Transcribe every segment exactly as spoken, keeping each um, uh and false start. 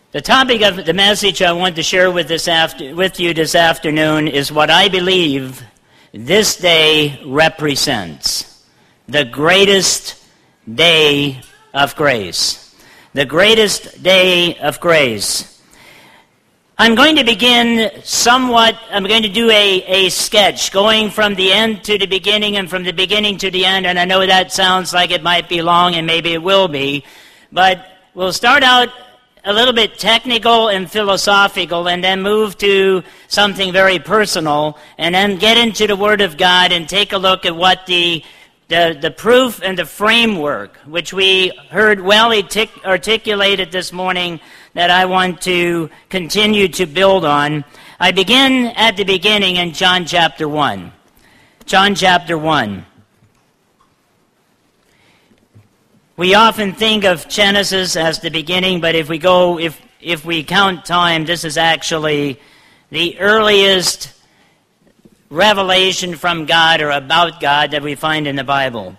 The topic of the message I want to share with, this after, with you this afternoon is what I believe this day represents. The greatest day of grace. The greatest day of grace. I'm going to begin somewhat, I'm going to do a, a sketch going from the end to the beginning and from the beginning to the end, and I know that sounds like it might be long, and maybe it will be, but we'll start out a little bit technical and philosophical, and then move to something very personal, and then get into the Word of God and take a look at what the the, the proof and the framework, which we heard well artic- articulated this morning, that I want to continue to build on. I begin at the beginning in John chapter one. John chapter one. We often think of Genesis as the beginning, but if we go, if if we count time, this is actually the earliest revelation from God or about God that we find in the Bible.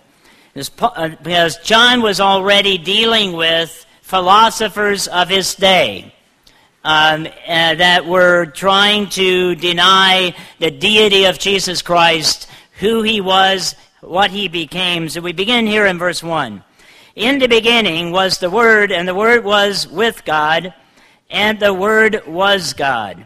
Because John was already dealing with philosophers of his day um, uh, that were trying to deny the deity of Jesus Christ, who he was, what he became. So we begin here in verse one. In the beginning was the Word, and the Word was with God, and the Word was God.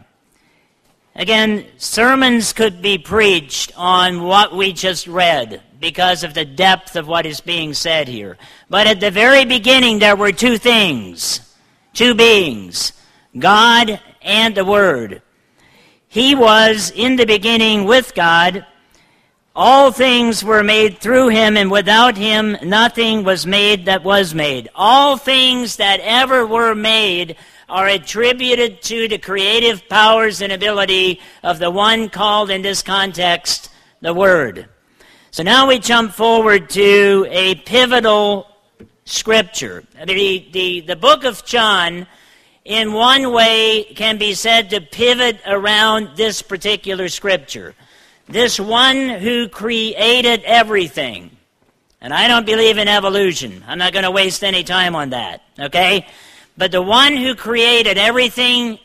Again, sermons could be preached on what we just read because of the depth of what is being said here. But at the very beginning there were two things, two beings, God and the Word. He was in the beginning with God. All things were made through him, and without him nothing was made that was made. All things that ever were made are attributed to the creative powers and ability of the one called in this context the Word. So now we jump forward to a pivotal scripture. The, the, the book of John, in one way, can be said to pivot around this particular scripture. This one who created everything. And I don't believe in evolution. I'm not going to waste any time on that, okay? But the one who created everything,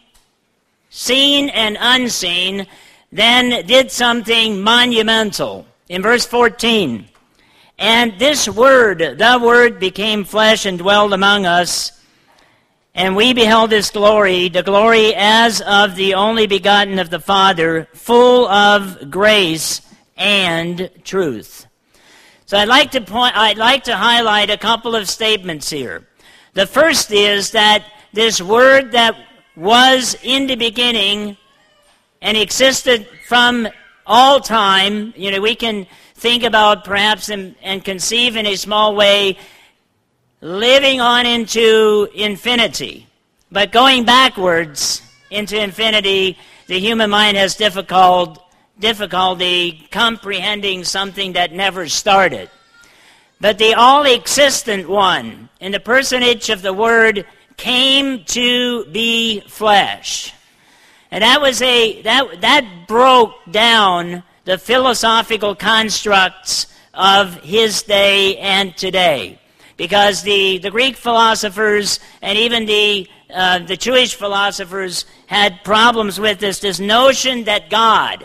seen and unseen, then did something monumental. In verse fourteen, and this Word, the Word, became flesh and dwelled among us, and we beheld his glory, the glory as of the only begotten of the Father, full of grace and truth. So I'd like to point, I'd like to highlight a couple of statements here. The first is that this Word that was in the beginning and existed from all time, you know, we can think about perhaps and, and conceive in a small way living on into infinity. But going backwards into infinity, the human mind has difficult, difficulty comprehending something that never started. But the all-existent one, in the personage of the Word, came to be flesh. And that was a that that broke down the philosophical constructs of his day and today. Because the, the Greek philosophers and even the uh, the Jewish philosophers had problems with this, this notion that God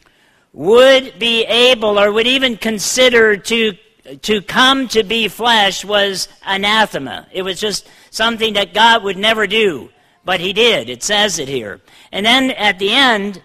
would be able or would even consider to to come to be flesh was anathema. It was just something that God would never do, but he did. It says it here. And then at the end,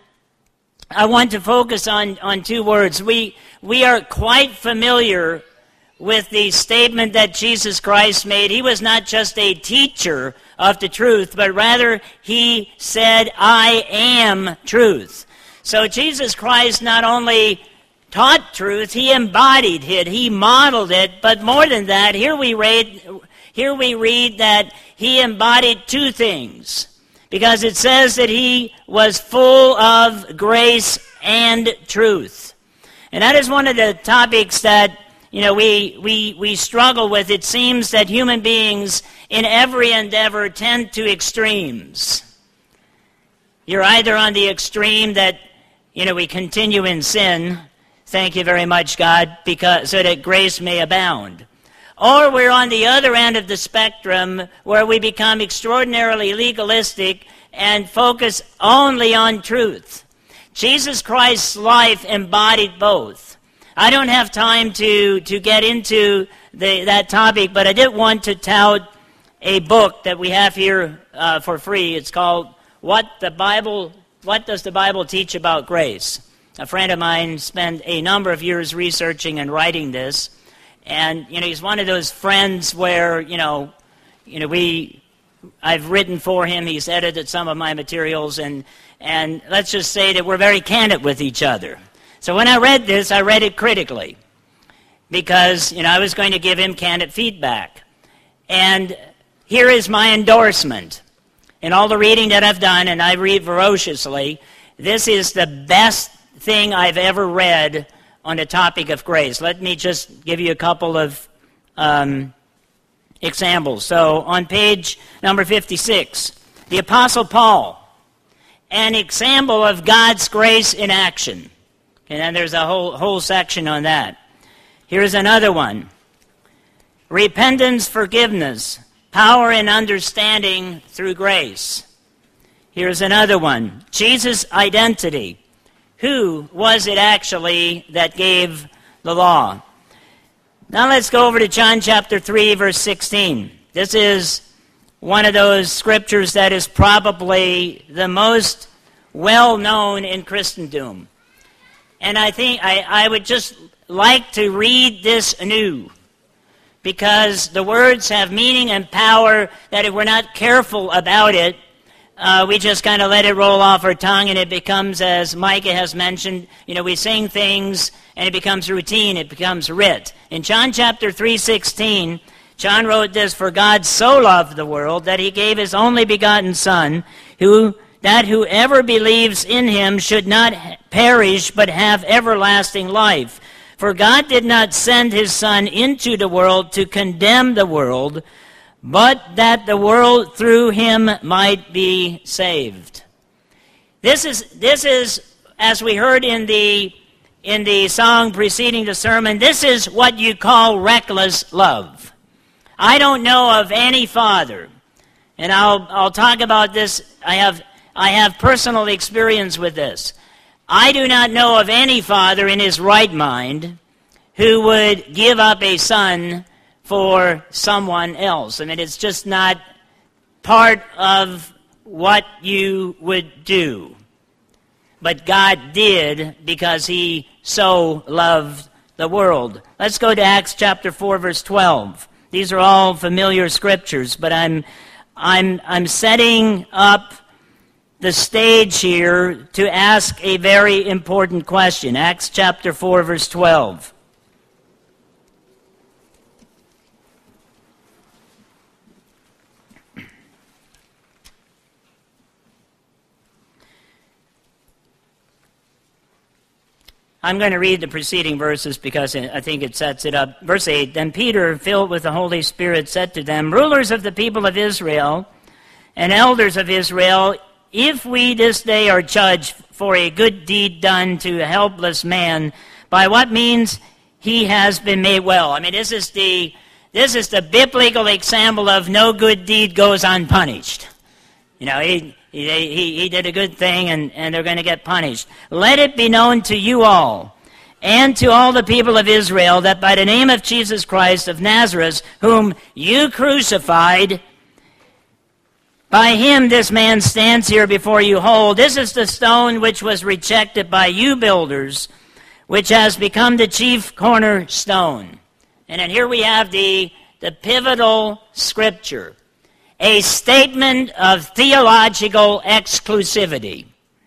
I want to focus on, on two words. We we are quite familiar with the statement that Jesus Christ made. He was not just a teacher of the truth, but rather he said, I am truth. So Jesus Christ not only taught truth, he embodied it, he modeled it, but more than that, here we read, here we read that he embodied two things, because it says that he was full of grace and truth. And that is one of the topics that, you know, we, we, we struggle with. It seems that human beings in every endeavor tend to extremes. You're either on the extreme that, you know, we continue in sin, thank you very much, God, because so that grace may abound. or we're on the other end of the spectrum where we become extraordinarily legalistic and focus only on truth. Jesus Christ's life embodied both. I don't have time to, to get into the, that topic, but I did want to tout a book that we have here uh, for free. It's called What the Bible, What Does the Bible Teach About Grace? A friend of mine spent a number of years researching and writing this, and you know he's one of those friends where you know, you know we, I've written for him. He's edited some of my materials, and and let's just say that we're very candid with each other. So when I read this, I read it critically because you know I was going to give him candid feedback, and here is my endorsement. In all the reading that I've done, and I read voraciously, this is the best thing I've ever read on the topic of grace. Let me just give you a couple of um, examples. So on page number fifty-six, the Apostle Paul, an example of God's grace in action. And then there's a whole, whole section on that. Here's another one. Repentance, forgiveness, power and understanding through grace. Here's another one. Jesus' identity. Who was it actually that gave the law? Now let's go over to John chapter three, verse sixteen. This is one of those scriptures that is probably the most well-known in Christendom. And I think I, I would just like to read this anew, because the words have meaning and power that if we're not careful about it, uh, we just kind of let it roll off our tongue, and it becomes, as Micah has mentioned, you know, we sing things, and it becomes routine, it becomes writ. In John chapter three sixteen, John wrote this, "For God so loved the world that he gave his only begotten Son, who that whoever believes in him should not perish but have everlasting life. For God did not send his Son into the world to condemn the world, but that the world through him might be saved." This is, this is, as we heard in the, in the song preceding the sermon, this is what you call reckless love. I don't know of any father, and I'll, I'll talk about this. I have, I have personal experience with this. I do not know of any father in his right mind who would give up a son for someone else. I mean, it's just not part of what you would do. But God did, because he so loved the world. Let's go to Acts chapter four, verse twelve. These are all familiar scriptures, but I'm, I'm, I'm setting up the stage here to ask a very important question. Acts chapter four, verse twelve. I'm going to read the preceding verses because I think it sets it up. Verse eight, "Then Peter, filled with the Holy Spirit, said to them, 'Rulers of the people of Israel and elders of Israel, if we this day are judged for a good deed done to a helpless man, by what means he has been made well.'" I mean, this is the this is the biblical example of no good deed goes unpunished. You know, he he he, he did a good thing, and, and they're going to get punished. "Let it be known to you all, and to all the people of Israel, that by the name of Jesus Christ of Nazareth, whom you crucified, by him this man stands here before you whole. This is the stone which was rejected by you builders, which has become the chief cornerstone." And then here we have the, the pivotal scripture, a statement of theological exclusivity.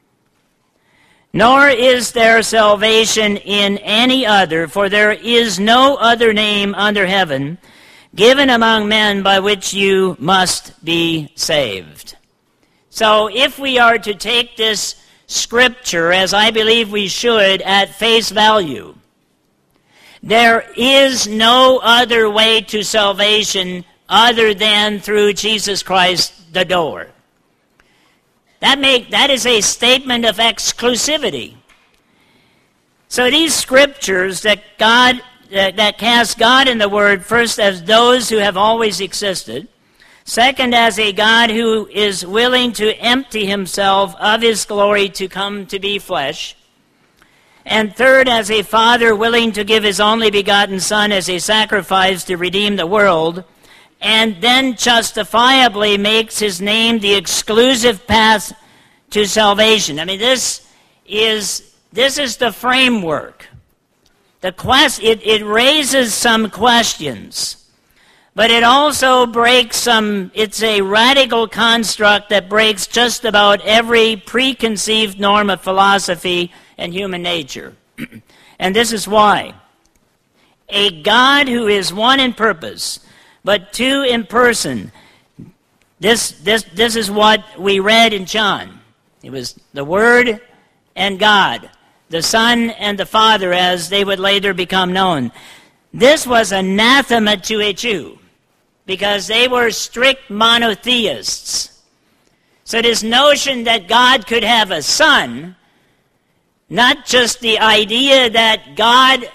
"Nor is there salvation in any other, for there is no other name under heaven given among men by which you must be saved." So if we are to take this scripture, as I believe we should, at face value, there is no other way to salvation other than through Jesus Christ, the door. That make that is a statement of exclusivity. So these scriptures that God that, that casts God in the Word first as those who have always existed, second as a God who is willing to empty himself of his glory to come to be flesh, and third as a Father willing to give his only begotten Son as a sacrifice to redeem the world, and then justifiably makes his name the exclusive path to salvation. I mean, this is this is the framework. The quest it, it raises some questions, but it also breaks some. It's a radical construct that breaks just about every preconceived norm of philosophy and human nature. And this is why. A God who is one in purpose, but two in person. This, this, this is what we read in John. It was the Word and God, the Son and the Father, as they would later become known. This was anathema to a Jew, because they were strict monotheists. So this notion that God could have a son, not just the idea that God,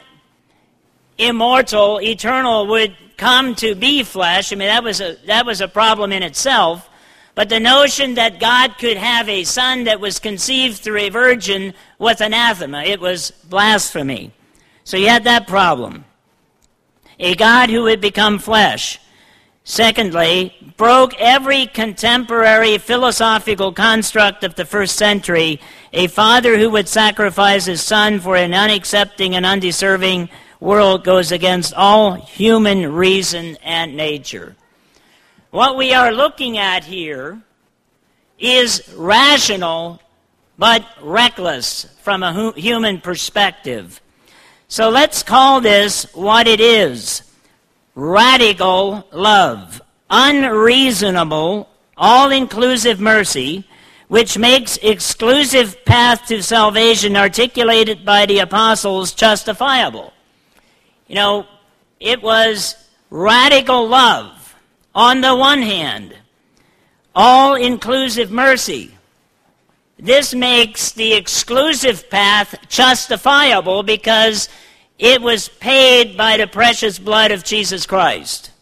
immortal, eternal, would come to be flesh. I mean, that was a that was a problem in itself. But the notion that God could have a son that was conceived through a virgin was anathema. It was blasphemy. So you had that problem. A God who would become flesh. Secondly, broke every contemporary philosophical construct of the first century. A father who would sacrifice his son for an unaccepting and undeserving world goes against all human reason and nature. What we are looking at here is rational but reckless from a hu- human perspective. So let's call this what it is: radical love, unreasonable, all-inclusive mercy, which makes exclusive path to salvation articulated by the apostles justifiable. You know, it was radical love on the one hand, all-inclusive mercy. This makes the exclusive path justifiable because it was paid by the precious blood of Jesus Christ.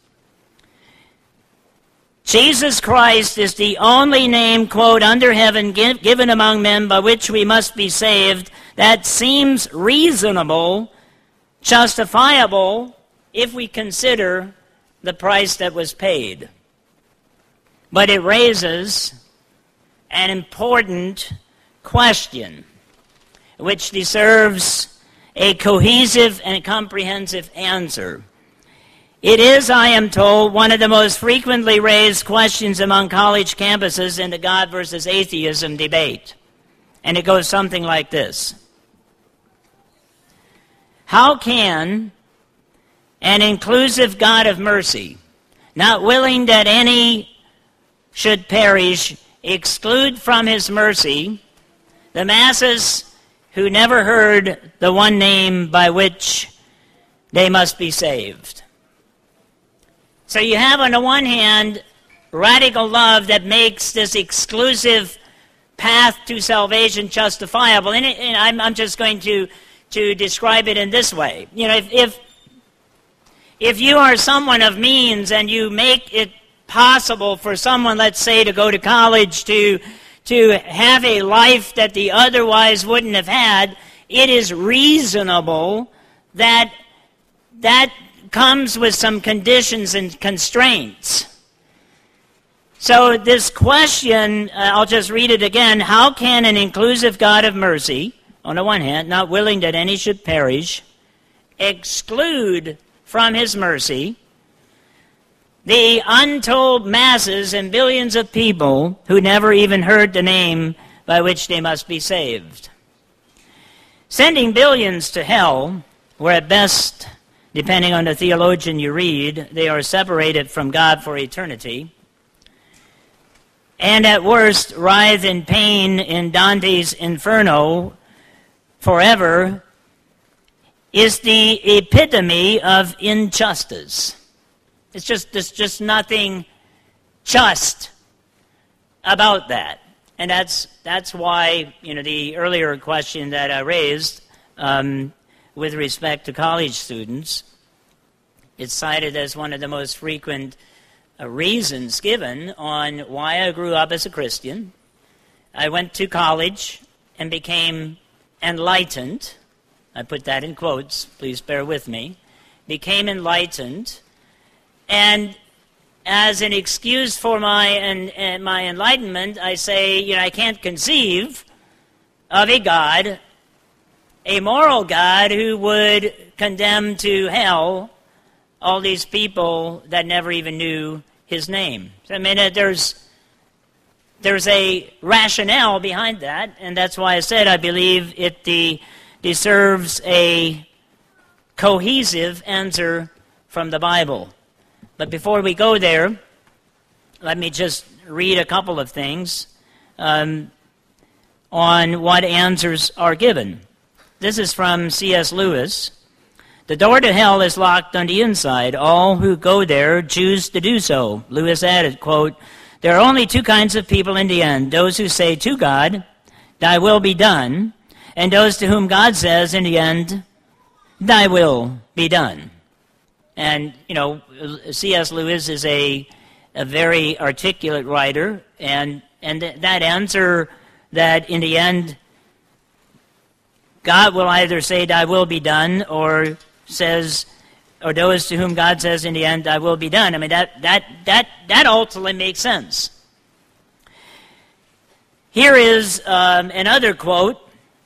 Jesus Christ is the only name, quote, under heaven give, given among men by which we must be saved. That seems reasonable, justifiable, if we consider the price that was paid. But it raises an important question, which deserves a cohesive and comprehensive answer. It is, I am told, one of the most frequently raised questions among college campuses in the God versus atheism debate. And it goes something like this. How can an inclusive God of mercy, not willing that any should perish, exclude from his mercy the masses who never heard the one name by which they must be saved? So you have, on the one hand, radical love that makes this exclusive path to salvation justifiable. And, it, and I'm, I'm just going to, to describe it in this way. You know, if, if if you are someone of means and you make it possible for someone, let's say, to go to college, to to have a life that they otherwise wouldn't have had, it is reasonable that that comes with some conditions and constraints. So this question, uh, I'll just read it again. How can an inclusive God of mercy, on the one hand, not willing that any should perish, exclude from his mercy the untold masses and billions of people who never even heard the name by which they must be saved? Sending billions to hell, where at best, depending on the theologian you read, they are separated from God for eternity, and at worst writhe in pain in Dante's Inferno forever, is the epitome of injustice. It's just there's just nothing just about that. And that's that's why, you know, the earlier question that I raised, um, with respect to college students. It's cited as one of the most frequent uh, reasons given on why I grew up as a Christian. I went to college and became enlightened. I put that in quotes, please bear with me. Became enlightened. And as an excuse for my en- en- my enlightenment, I say, you know, I can't conceive of a God, a moral God, who would condemn to hell all these people that never even knew his name. So, I mean, uh, there's there's a rationale behind that, and that's why I said I believe it de- deserves a cohesive answer from the Bible. But before we go there, let me just read a couple of things um, on what answers are given. This is from C S Lewis. The door to hell is locked on the inside. All who go there choose to do so. Lewis added, quote, there are only two kinds of people in the end, those who say to God, thy will be done, and those to whom God says in the end, thy will be done. And, you know, C S Lewis is a, a very articulate writer, and, and th- that answer that in the end, God will either say, thy will be done, or says, or those to whom God says in the end, thy will be done. I mean, that that that that ultimately makes sense. Here is um, another quote,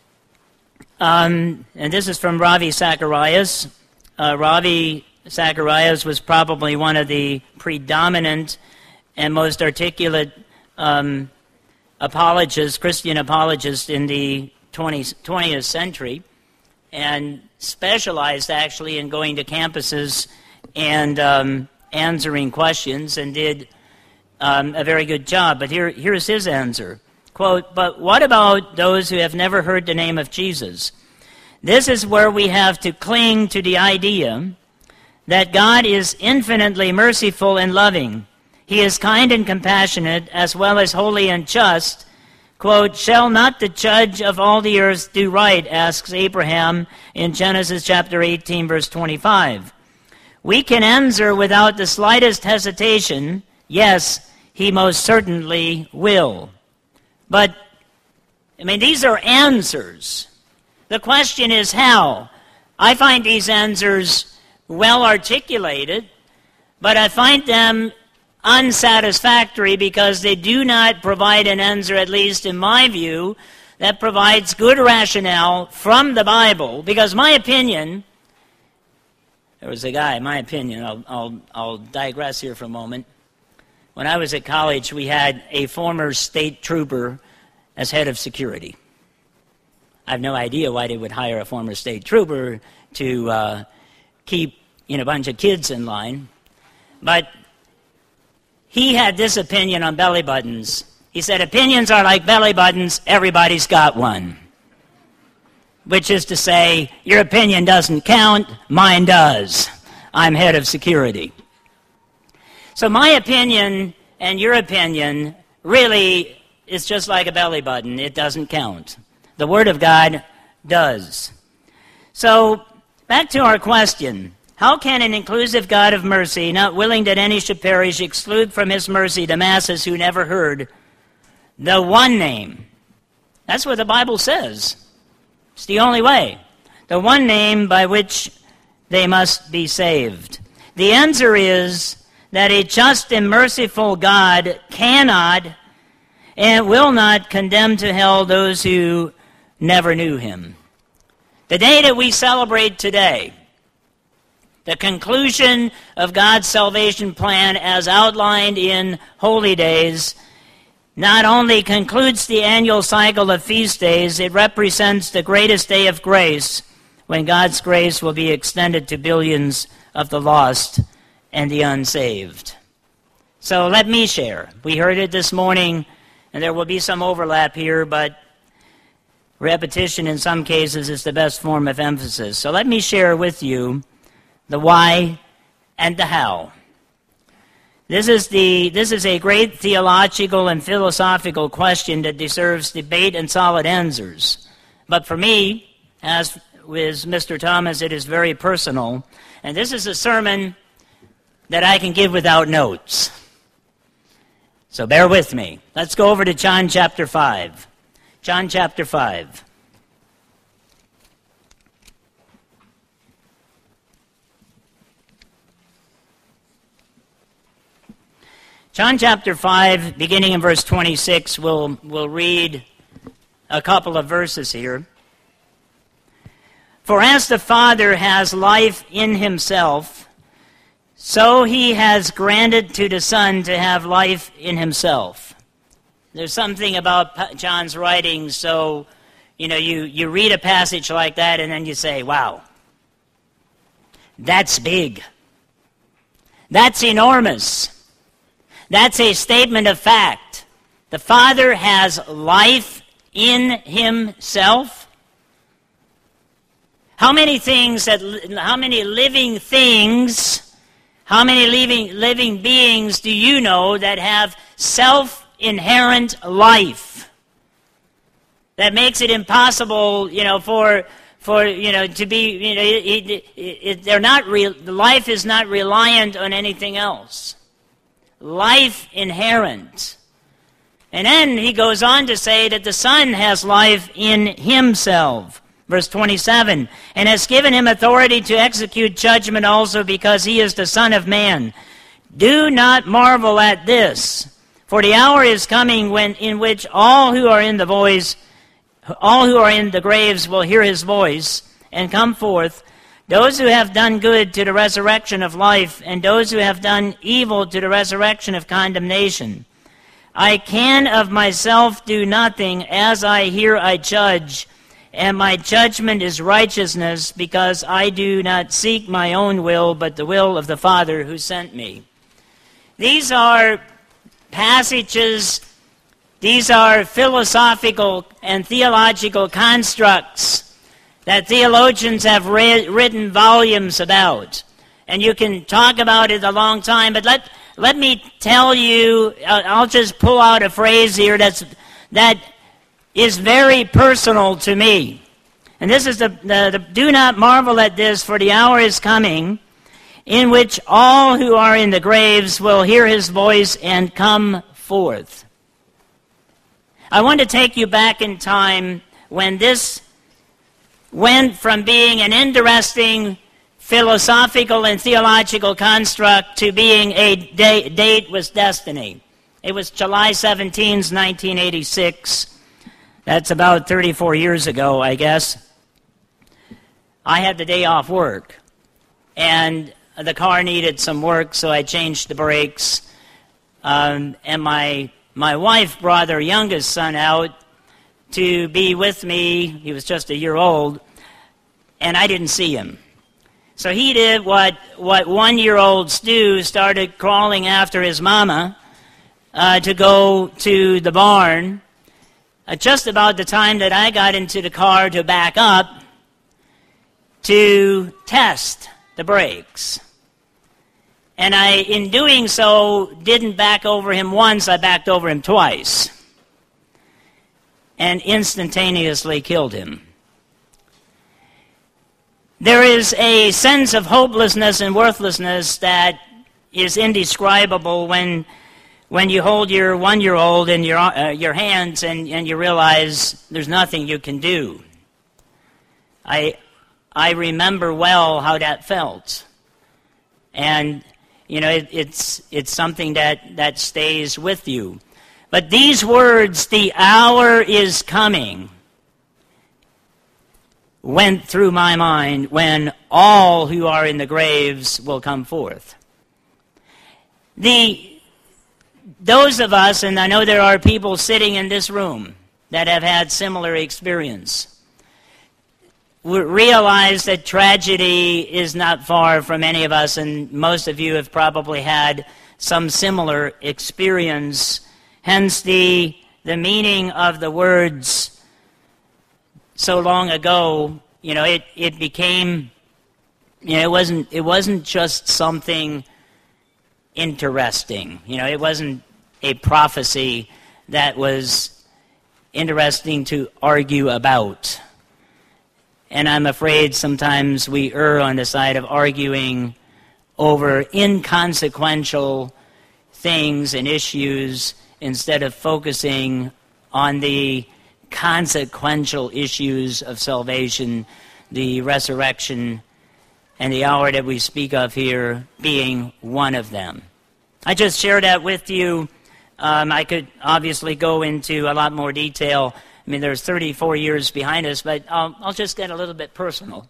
um, and this is from Ravi Zacharias. Uh, Ravi Zacharias was probably one of the predominant and most articulate um, apologists, Christian apologists in the twentieth century, and specialized actually in going to campuses and um, answering questions, and did um, a very good job. But here, here's his answer. Quote, but what about those who have never heard the name of Jesus? This is where we have to cling to the idea that God is infinitely merciful and loving. He is kind and compassionate, as well as holy and just. Quote, shall not the judge of all the earth do right, asks Abraham in Genesis chapter eighteen, verse twenty-five. We can answer without the slightest hesitation, yes, he most certainly will. But, I mean, these are answers. The question is how. I find these answers well articulated, but I find them unsatisfactory because they do not provide an answer, at least in my view, that provides good rationale from the Bible. Because my opinion, there was a guy, my opinion, I'll, I'll, I'll digress here for a moment. When I was at college, we had a former state trooper as head of security. I have no idea why they would hire a former state trooper to uh, keep you know, a bunch of kids in line. But he had this opinion on belly buttons. He said, opinions are like belly buttons, everybody's got one. Which is to say, your opinion doesn't count, mine does. I'm head of security. So my opinion and your opinion really is just like a belly button. It doesn't count. The Word of God does. So, back to our question. How can an inclusive God of mercy, not willing that any should perish, exclude from his mercy the masses who never heard the one name? That's what the Bible says. It's the only way. The one name by which they must be saved. The answer is that a just and merciful God cannot and will not condemn to hell those who never knew him. The day that we celebrate today, the conclusion of God's salvation plan as outlined in Holy Days, not only concludes the annual cycle of feast days, it represents the greatest day of grace, when God's grace will be extended to billions of the lost and the unsaved. So let me share. We heard it this morning, and there will be some overlap here, but repetition in some cases is the best form of emphasis. So let me share with you the why and the how. This is the this is a great theological and philosophical question that deserves debate and solid answers. But for me, as with Mister Thomas, it is very personal. And this is a sermon that I can give without notes. So bear with me. Let's go over to John chapter five. John chapter five. John chapter five, beginning in verse twenty-six, we'll, we'll read a couple of verses here. For as the Father has life in himself, so he has granted to the Son to have life in himself. There's something about John's writing, so, you know, you, you read a passage like that and then you say, wow, that's big. That's enormous. That's a statement of fact. The Father has life in himself. How many things that, how many living things, how many living, living beings do you know that have self-inherent life? That makes it impossible, you know, for, for, you know, to be, you know, it, it, it, they're not real, life is not reliant on anything else. Life inherent. And then he goes on to say that the Son has life in himself. Verse twenty-seven, and has given him authority to execute judgment also because he is the Son of Man. Do not marvel at this, for the hour is coming when in which all who are in the voice, all who are in the graves will hear his voice and come forth. Those who have done good to the resurrection of life, and those who have done evil to the resurrection of condemnation. I can of myself do nothing, as I hear I judge, and my judgment is righteousness, because I do not seek my own will, but the will of the Father who sent me. These are passages, these are philosophical and theological constructs that theologians have re- written volumes about. And you can talk about it a long time, but let let me tell you, I'll just pull out a phrase here that's that is very personal to me. And this is the, the, the do not marvel at this, for the hour is coming in which all who are in the graves will hear his voice and come forth. I want to take you back in time when this went from being an interesting philosophical and theological construct to being a day, date with destiny. It was July seventeenth, nineteen eighty-six. That's about thirty-four years ago, I guess. I had the day off work, and the car needed some work, so I changed the brakes. Um, and my my wife brought her youngest son out to be with me. He was just a year old, and I didn't see him. So he did what, what one-year-olds do, started crawling after his mama uh, to go to the barn. Uh, just about the time that I got into the car to back up to test the brakes. And I, in doing so, didn't back over him once, I backed over him twice. And instantaneously killed him. There is a sense of hopelessness and worthlessness that is indescribable when when you hold your one-year-old in your uh, your hands and, and you realize there's nothing you can do. I I remember well how that felt. And, you know, it, it's it's something that, that stays with you. But these words, the hour is coming, went through my mind when all who are in the graves will come forth. The those of us, and I know there are people sitting in this room that have had similar experience, realize that tragedy is not far from any of us, and most of you have probably had some similar experience. Hence the the meaning of the words so long ago, you know, it, it became, you know, it wasn't it wasn't just something interesting. You know, it wasn't a prophecy that was interesting to argue about. And I'm afraid sometimes we err on the side of arguing over inconsequential things and issues instead of focusing on the consequential issues of salvation, the resurrection, and the hour that we speak of here being one of them. I just shared that with you. Um, I could obviously go into a lot more detail. I mean, there's thirty-four years behind us, but I'll, I'll just get a little bit personal.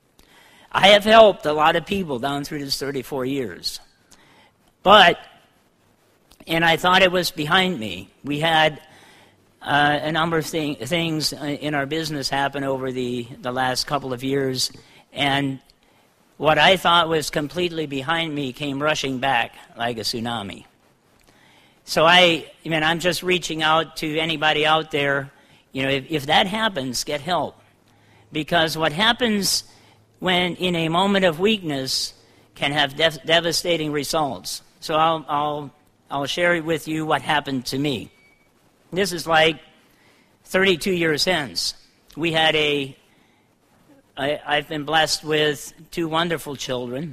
I have helped a lot of people down through this thirty-four years. But, and I thought it was behind me. We had uh, a number of thing, things in our business happen over the, the last couple of years, and what I thought was completely behind me came rushing back like a tsunami. So I, I mean, I'm just reaching out to anybody out there. You know, if, if that happens, get help. Because what happens when in a moment of weakness can have dev- devastating results. So I'll, I'll, I'll share with you what happened to me. This is like thirty-two years hence. We had a I, I've been blessed with two wonderful children,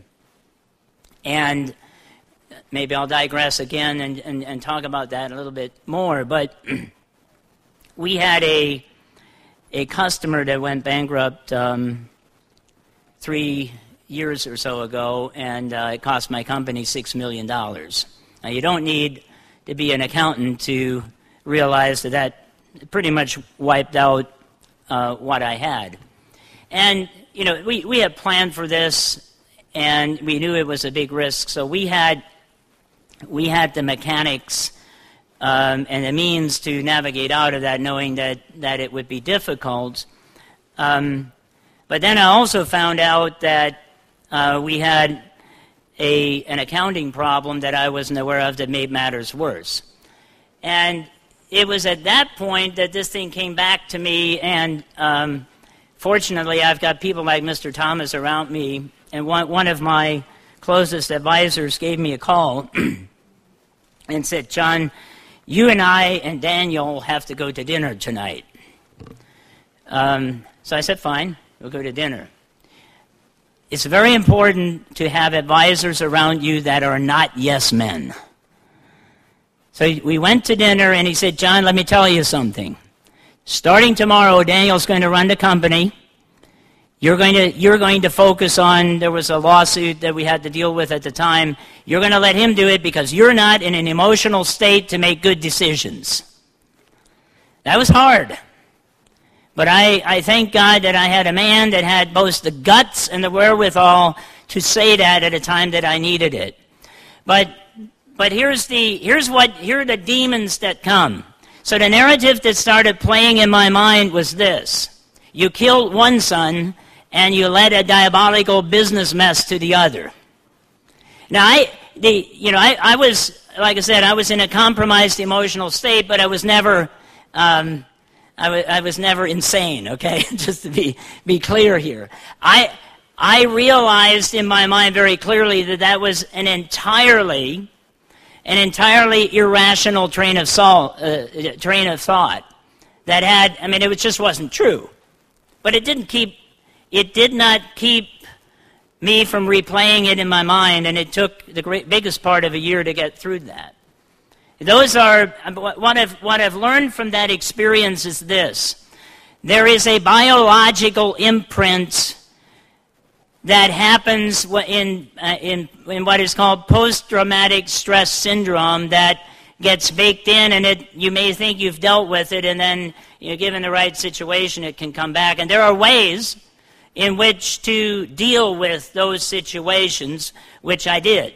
and maybe I'll digress again and, and, and talk about that a little bit more, but we had a a customer that went bankrupt um, three years or so ago, and uh, it cost my company six million dollars. Now, you don't need to be an accountant to realize that that pretty much wiped out uh, what I had. And, you know, we, we had planned for this, and we knew it was a big risk, so we had we had the mechanics um, and the means to navigate out of that, knowing that, that it would be difficult. Um, but then I also found out that uh, we had a an accounting problem that I wasn't aware of that made matters worse. And it was at that point that this thing came back to me, and um, fortunately, I've got people like Mister Thomas around me, and one, one of my closest advisors gave me a call and said, "John, you and I and Daniel have to go to dinner tonight." Um, so I said, "Fine, we'll go to dinner." It's very important to have advisors around you that are not yes men. So we went to dinner, and he said, "John, let me tell you something. Starting tomorrow, Daniel's going to run the company. You're going to you're going to focus on," there was a lawsuit that we had to deal with at the time, "you're going to let him do it because you're not in an emotional state to make good decisions." That was hard. But I, I thank God that I had a man that had both the guts and the wherewithal to say that at a time that I needed it. But but here's the here's what here are the demons that come. So the narrative that started playing in my mind was this: you killed one son, and you led a diabolical business mess to the other. Now, I, the, you know, I, I was, like I said, I was in a compromised emotional state, but I was never, um, I, w- I was never insane. Okay, just to be be clear here, I I realized in my mind very clearly that that was an entirely, an entirely irrational train of thought, uh, train of thought that had, I mean, it was, just wasn't true. But it didn't keep, it did not keep me from replaying it in my mind, and it took the great, biggest part of a year to get through that. Those are, what I've, what I've learned from that experience is this: there is a biological imprint that happens in, uh, in, in what is called post-traumatic stress syndrome that gets baked in, and it, you may think you've dealt with it, and then, you know, given the right situation, it can come back. And there are ways in which to deal with those situations, which I did.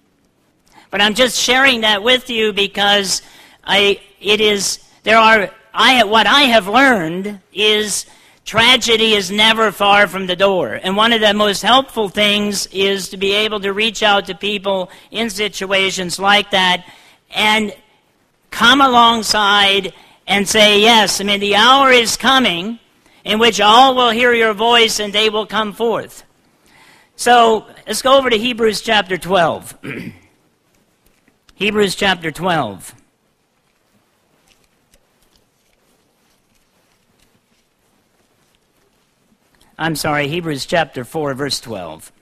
But I'm just sharing that with you because I, it is, there are, I, what I have learned is tragedy is never far from the door. And one of the most helpful things is to be able to reach out to people in situations like that and come alongside and say, yes, I mean, the hour is coming in which all will hear your voice and they will come forth. So let's go over to Hebrews chapter twelve. Hebrews chapter twelve. I'm sorry, Hebrews chapter four, verse twelve.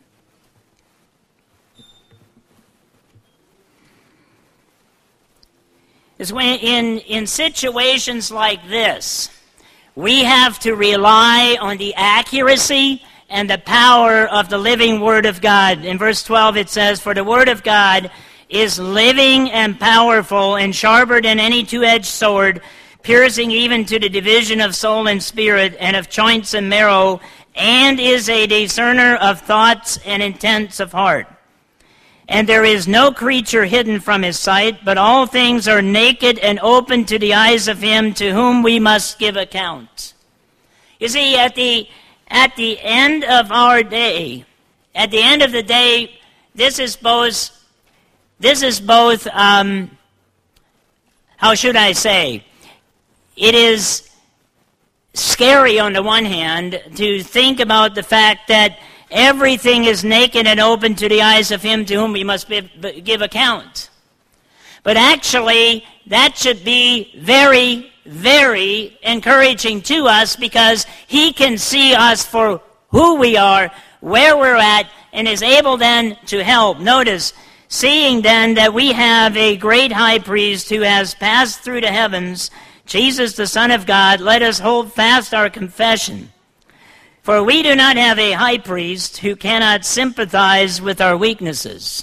Is when in, in situations like this, we have to rely on the accuracy and the power of the living Word of God. In verse twelve it says, "For the Word of God is living and powerful and sharper than any two-edged sword, piercing even to the division of soul and spirit and of joints and marrow, and is a discerner of thoughts and intents of heart. And there is no creature hidden from his sight, but all things are naked and open to the eyes of him to whom we must give account." You see, at the, at the end of our day, at the end of the day, this is both, this is both, um, how should I say, it is scary on the one hand to think about the fact that everything is naked and open to the eyes of him to whom we must be, give account. But actually, that should be very, very encouraging to us, because he can see us for who we are, where we're at, and is able then to help. Notice, seeing then that we have a great high priest who has passed through the heavens, Jesus the Son of God, let us hold fast our confession. For we do not have a high priest who cannot sympathize with our weaknesses.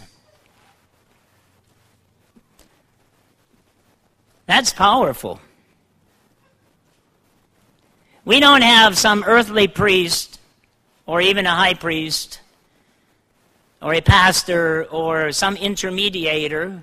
That's powerful. We don't have some earthly priest, or even a high priest, or a pastor, or some intermediator.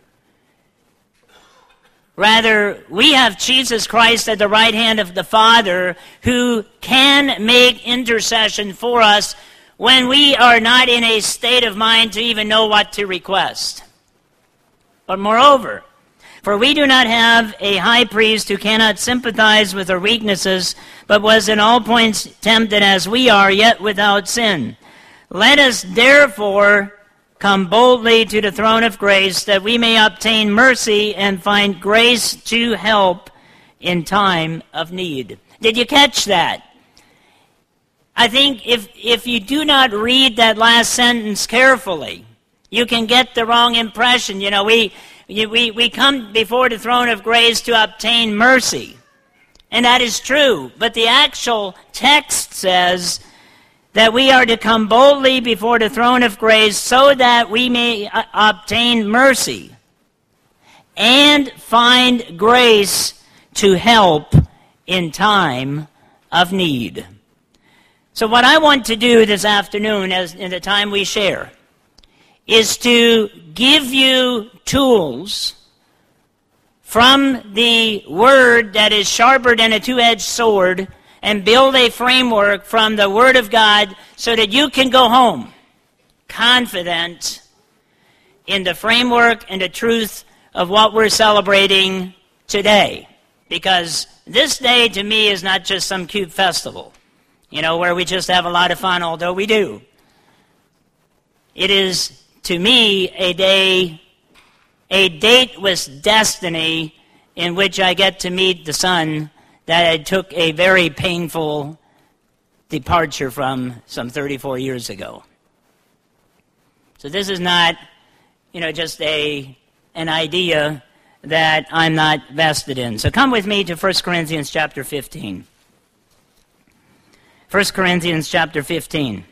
Rather, we have Jesus Christ at the right hand of the Father, who can make intercession for us when we are not in a state of mind to even know what to request. But moreover, for we do not have a high priest who cannot sympathize with our weaknesses, but was in all points tempted as we are, yet without sin. Let us therefore come boldly to the throne of grace, that we may obtain mercy and find grace to help in time of need. Did you catch that? I think if, if you do not read that last sentence carefully, you can get the wrong impression. You know, we, we, we come before the throne of grace to obtain mercy. And that is true. But the actual text says that we are to come boldly before the throne of grace so that we may uh, obtain mercy and find grace to help in time of need. So what I want to do this afternoon, as in the time we share, is to give you tools from the Word that is sharper than a two-edged sword, and build a framework from the Word of God so that you can go home confident in the framework and the truth of what we're celebrating today. Because this day to me is not just some cute festival, you know, where we just have a lot of fun, although we do. It is, to me, a day, a date with destiny in which I get to meet the Son that I took a very painful departure from some thirty-four years ago. So this is not, you know, just a an idea that I'm not vested in. So come with me to First Corinthians chapter fifteen. First Corinthians chapter fifteen.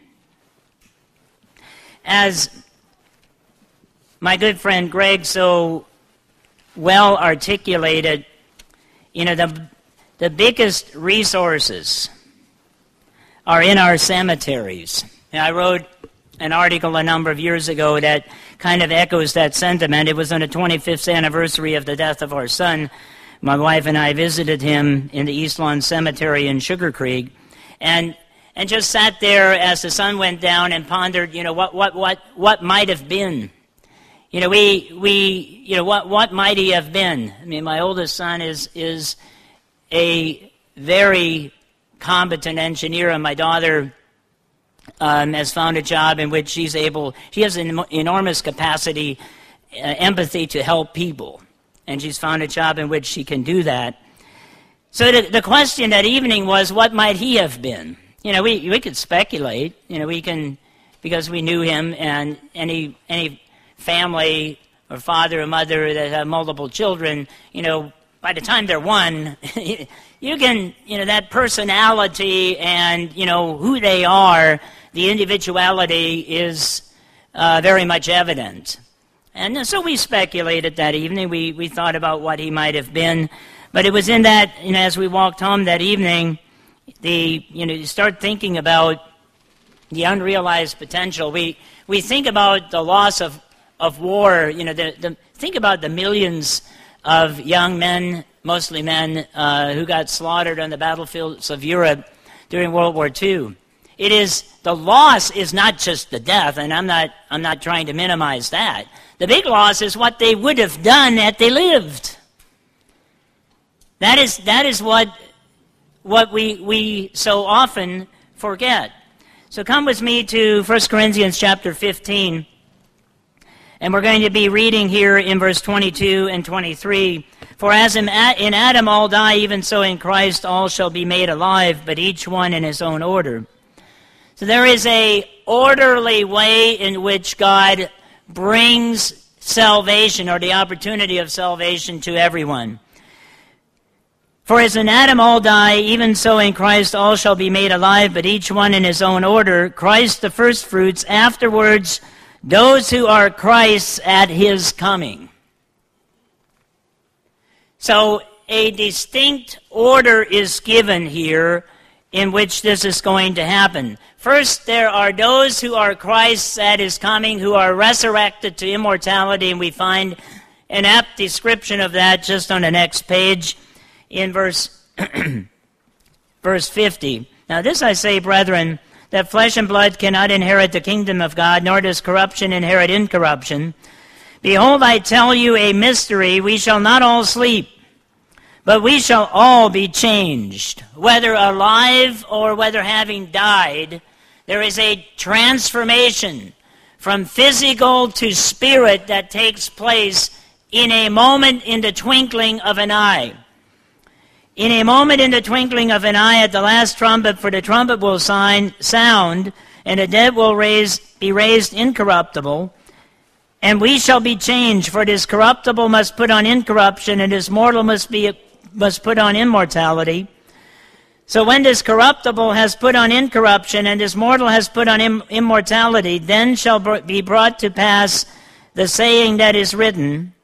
As my good friend Greg so well articulated, you know, the The biggest resources are in our cemeteries. And I wrote an article a number of years ago that kind of echoes that sentiment. It was on the twenty-fifth anniversary of the death of our son. My wife and I visited him in the East Lawn Cemetery in Sugar Creek, and and just sat there as the sun went down and pondered, you know, what what what what might have been. You know, we we you know what what might he have been? I mean, my oldest son is is a very competent engineer, and my daughter um, has found a job in which she's able, she has an enormous capacity, uh, empathy to help people, and she's found a job in which she can do that. So the, the question that evening was, what might he have been? you know, we, we could speculate, you know, we can, because we knew him, and any any family or father or mother that have multiple children, you know, by the time they're one, you can, you know, that personality and, you know, who they are, the individuality is uh, very much evident. And so we speculated that evening. We, we thought about what he might have been. But it was in that, you know, as we walked home that evening, the, you know, you start thinking about the unrealized potential. We we think about the loss of, of war, you know, the, the think about the millions of young men, mostly men, uh, who got slaughtered on the battlefields of Europe during World War Two. It is, the loss is not just the death, and I'm not I'm not trying to minimize that. The big loss is what they would have done had they lived. That is that is what what we we so often forget. So come with me to First Corinthians chapter fifteen. And we're going to be reading here in verse twenty-two and twenty-three. For as in Adam all die, even so in Christ all shall be made alive, but each one in his own order. So there is a orderly way in which God brings salvation, or the opportunity of salvation, to everyone. For as in Adam all die, even so in Christ all shall be made alive, but each one in his own order. Christ the firstfruits, afterwards those who are Christ's at his coming. So a distinct order is given here in which this is going to happen. First, there are those who are Christ's at his coming, who are resurrected to immortality, and we find an apt description of that just on the next page in verse, verse fifty. Now this I say, brethren, that flesh and blood cannot inherit the kingdom of God, nor does corruption inherit incorruption. Behold, I tell you a mystery, we shall not all sleep, but we shall all be changed. Whether alive or whether having died, there is a transformation from physical to spirit that takes place in a moment, in the twinkling of an eye. In a moment, in the twinkling of an eye, at the last trumpet, for the trumpet will sign, sound, and the dead will raise, be raised incorruptible, and we shall be changed. For this corruptible must put on incorruption, and this mortal must be must put on immortality. So when this corruptible has put on incorruption, and this mortal has put on im- immortality, then shall be brought to pass the saying that is written,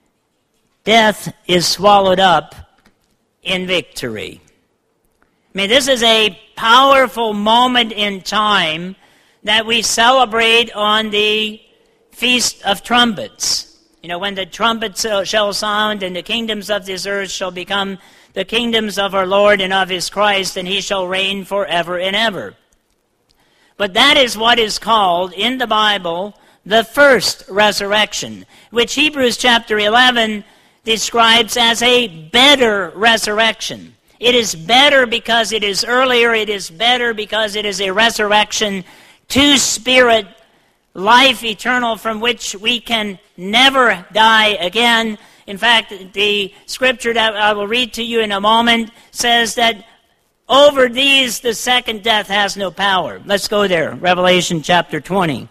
death is swallowed up in victory. I mean, this is a powerful moment in time that we celebrate on the Feast of Trumpets. You know, when the trumpets shall sound, and the kingdoms of this earth shall become the kingdoms of our Lord and of his Christ, and he shall reign forever and ever. But that is what is called in the Bible the first resurrection, which Hebrews chapter eleven describes as a better resurrection. It is better because it is earlier. It is better because it is a resurrection to spirit, life eternal from which we can never die again. In fact, the scripture that I will read to you in a moment says that over these the second death has no power. Let's go there. Revelation chapter twenty.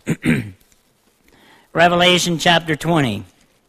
Revelation chapter twenty.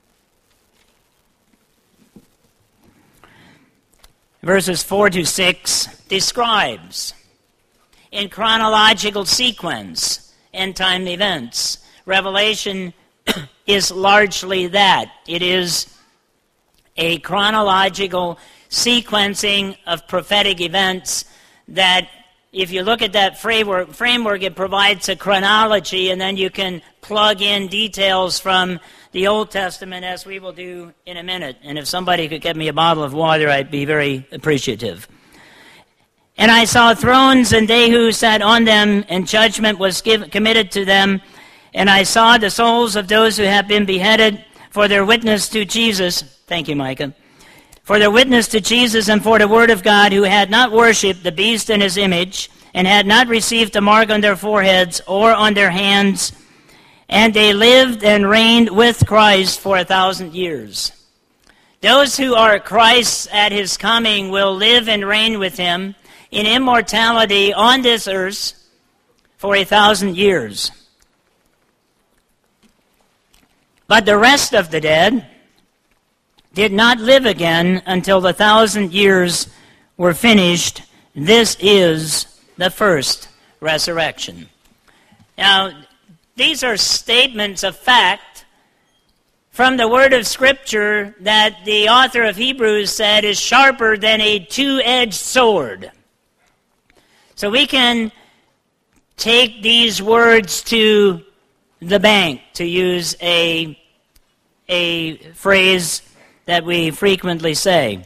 Verses four to six describes in chronological sequence end-time events. Revelation is largely that. It is a chronological sequencing of prophetic events that, if you look at that framework, framework, it provides a chronology, and then you can plug in details from the Old Testament, as we will do in a minute. And if somebody could get me a bottle of water, I'd be very appreciative. And I saw thrones, and they who sat on them, and judgment was give, committed to them. And I saw the souls of those who have been beheaded for their witness to Jesus. Thank you, Micah. For their witness to Jesus and for the word of God, who had not worshipped the beast and his image, and had not received the mark on their foreheads or on their hands. And they lived and reigned with Christ for a thousand years. Those who are Christ's at his coming will live and reign with him. in immortality on this earth for a thousand years. But the rest of the dead did not live again until the thousand years were finished. This is the first resurrection. Now, these are statements of fact from the word of Scripture that the author of Hebrews said is sharper than a two-edged sword. So we can take these words to the bank, to use a, a phrase that we frequently say.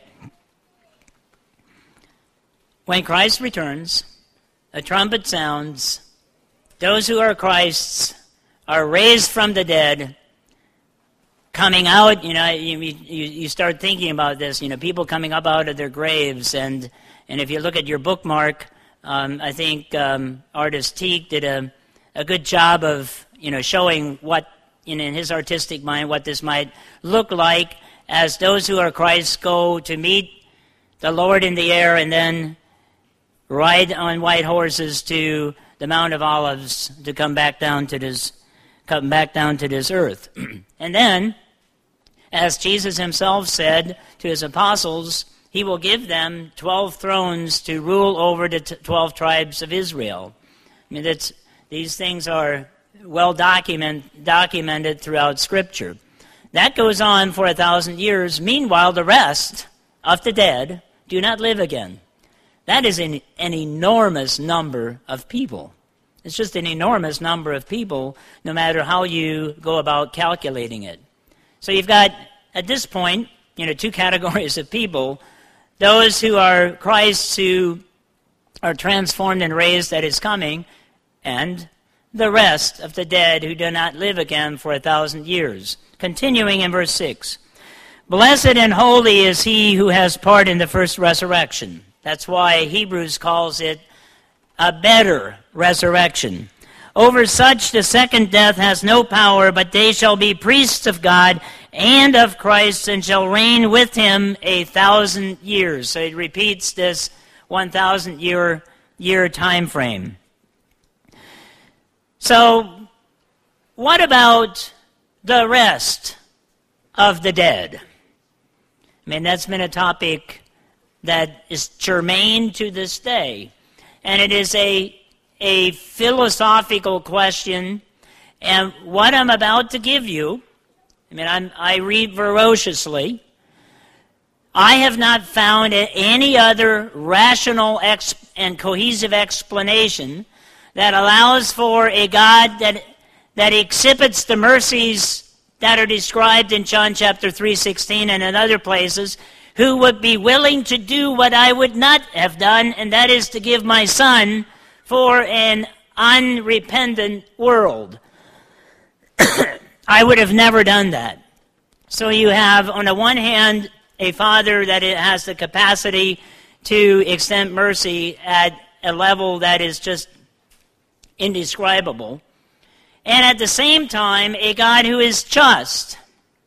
When Christ returns, a trumpet sounds, those who are Christ's are raised from the dead, coming out. You know, you, you, you start thinking about this, you know, people coming up out of their graves, and, and if you look at your bookmark, um, I think um, artist Teague did a, a good job of, you know, showing what, you know, in his artistic mind, what this might look like as those who are Christ go to meet the Lord in the air and then ride on white horses to the Mount of Olives to come back down to this, come back down to this earth. And then, as Jesus himself said to his apostles, he will give them twelve thrones to rule over the t- twelve tribes of Israel. I mean, that's, these things are well document, documented throughout Scripture. That goes on for a thousand years. Meanwhile, the rest of the dead do not live again. That is an, an enormous number of people. It's just an enormous number of people, no matter how you go about calculating it. So you've got, at this point, you know, two categories of people. Those who are Christ's, who are transformed and raised at his coming, and the rest of the dead who do not live again for a thousand years. Continuing in verse six. Blessed and holy is he who has part in the first resurrection. That's why Hebrews calls it a better resurrection. Over such the second death has no power, but they shall be priests of God and of Christ, and shall reign with him a thousand years. So it repeats this one thousand year year time frame. So, what about the rest of the dead? I mean, that's been a topic that is germane to this day. And it is a, a philosophical question. And what I'm about to give you, I mean, I'm, I read voraciously. I have not found any other rational ex- and cohesive explanation that allows for a God that, that exhibits the mercies that are described in John chapter three sixteen and in other places, who would be willing to do what I would not have done, and that is to give my son for an unrepentant world. I would have never done that. So you have, on the one hand, a father that has the capacity to extend mercy at a level that is just indescribable, and at the same time, a God who is just.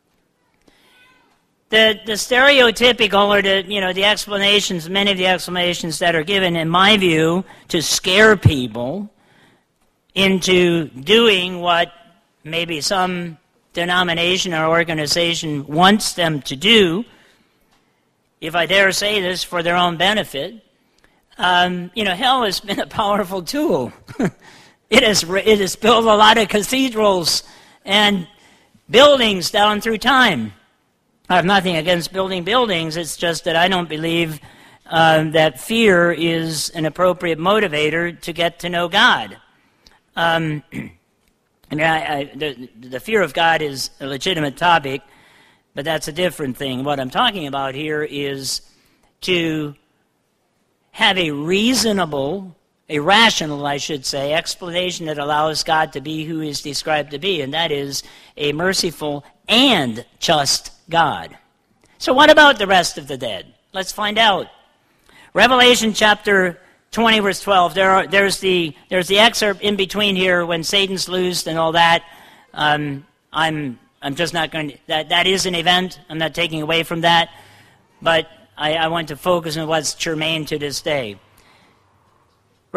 The the stereotypical, or the you know the explanations, many of the explanations that are given, in my view, to scare people into doing what maybe some denomination or organization wants them to do, if I dare say this, for their own benefit. Um, you know, hell has been a powerful tool. It has it has built a lot of cathedrals and buildings down through time. I have nothing against building buildings. It's just that I don't believe uh, that fear is an appropriate motivator to get to know God. Um, I mean, I, I, the, the fear of God is a legitimate topic, but that's a different thing. What I'm talking about here is to have a reasonable, a rational, I should say, explanation that allows God to be who he is described to be, and that is a merciful and just God. So what about the rest of the dead? Let's find out. Revelation chapter twenty, verse twelve. There are, there's the there's the excerpt in between here when Satan's loosed and all that. Um, I'm I'm just not going to, that that is an event. I'm not taking away from that, but I, I want to focus on what's germane to this day.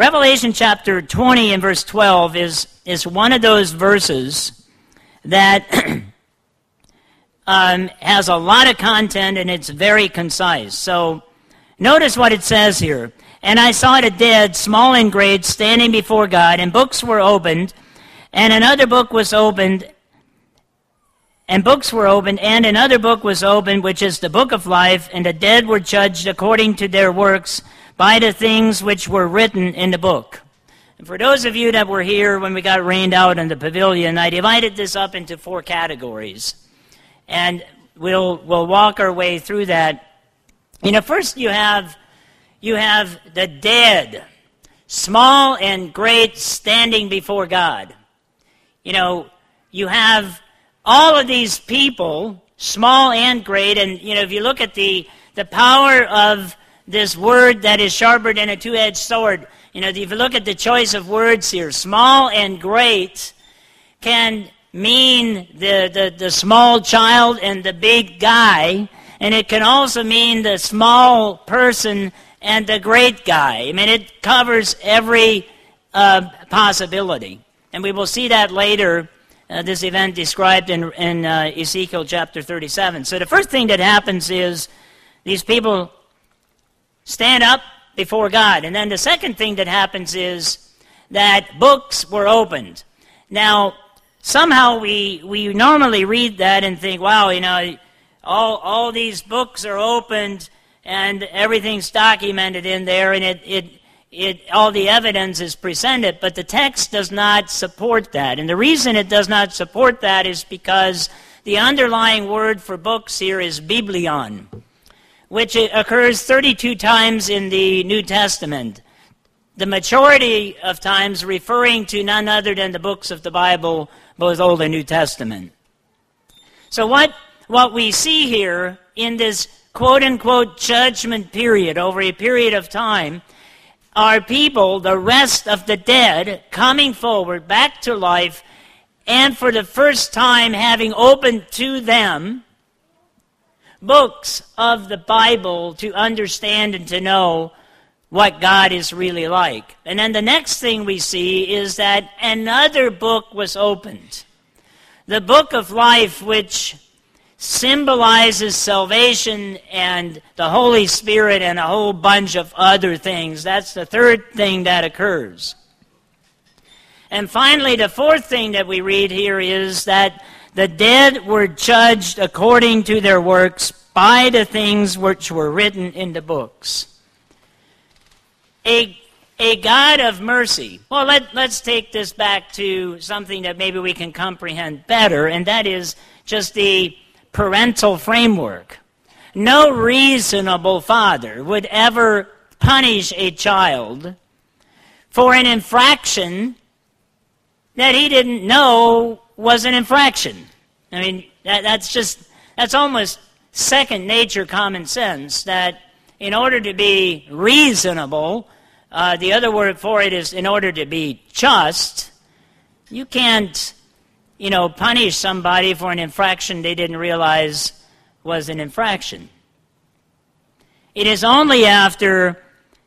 Revelation chapter twenty and verse twelve is, is one of those verses that um, has a lot of content and it's very concise. So notice what it says here. And I saw the dead, small and great, standing before God, and books were opened, and another book was opened, and books were opened, and another book was opened, which is the book of life, and the dead were judged according to their works by the things which were written in the book. And for those of you that were here when we got rained out in the pavilion, I divided this up into four categories. And we'll we'll walk our way through that. You know, first you have you have the dead, small and great, standing before God. You know, you have all of these people, small and great, and you know, if you look at the the power of this word that is sharper than a two-edged sword, you know, if you look at the choice of words here, small and great can mean the, the, the small child and the big guy, and it can also mean the small person and the great guy. I mean, it covers every uh, possibility. And we will see that later, uh, this event described in, in uh, Ezekiel chapter thirty-seven. So the first thing that happens is these people stand up before God. And then the second thing that happens is that books were opened. Now, somehow we we normally read that and think, wow, you know, all all these books are opened and everything's documented in there, and it it it all the evidence is presented, but the text does not support that. And the reason it does not support that is because the underlying word for books here is biblion, which occurs thirty-two times in the New Testament, the majority of times referring to none other than the books of the Bible, both Old and New Testament. So what, what we see here in this quote-unquote judgment period, over a period of time, are people, the rest of the dead, coming forward back to life, and for the first time having opened to them books of the Bible to understand and to know what God is really like. And then the next thing we see is that another book was opened. The book of life, which symbolizes salvation and the Holy Spirit and a whole bunch of other things. That's the third thing that occurs. And finally, the fourth thing that we read here is that the dead were judged according to their works by the things which were written in the books. A, a God of mercy. Well, let, let's take this back to something that maybe we can comprehend better, and that is just the parental framework. No reasonable father would ever punish a child for an infraction that he didn't know was an infraction. I mean, that, that's just, that's almost second nature common sense, that in order to be reasonable, uh, the other word for it is in order to be just, you can't, you know, punish somebody for an infraction they didn't realize was an infraction. It is only after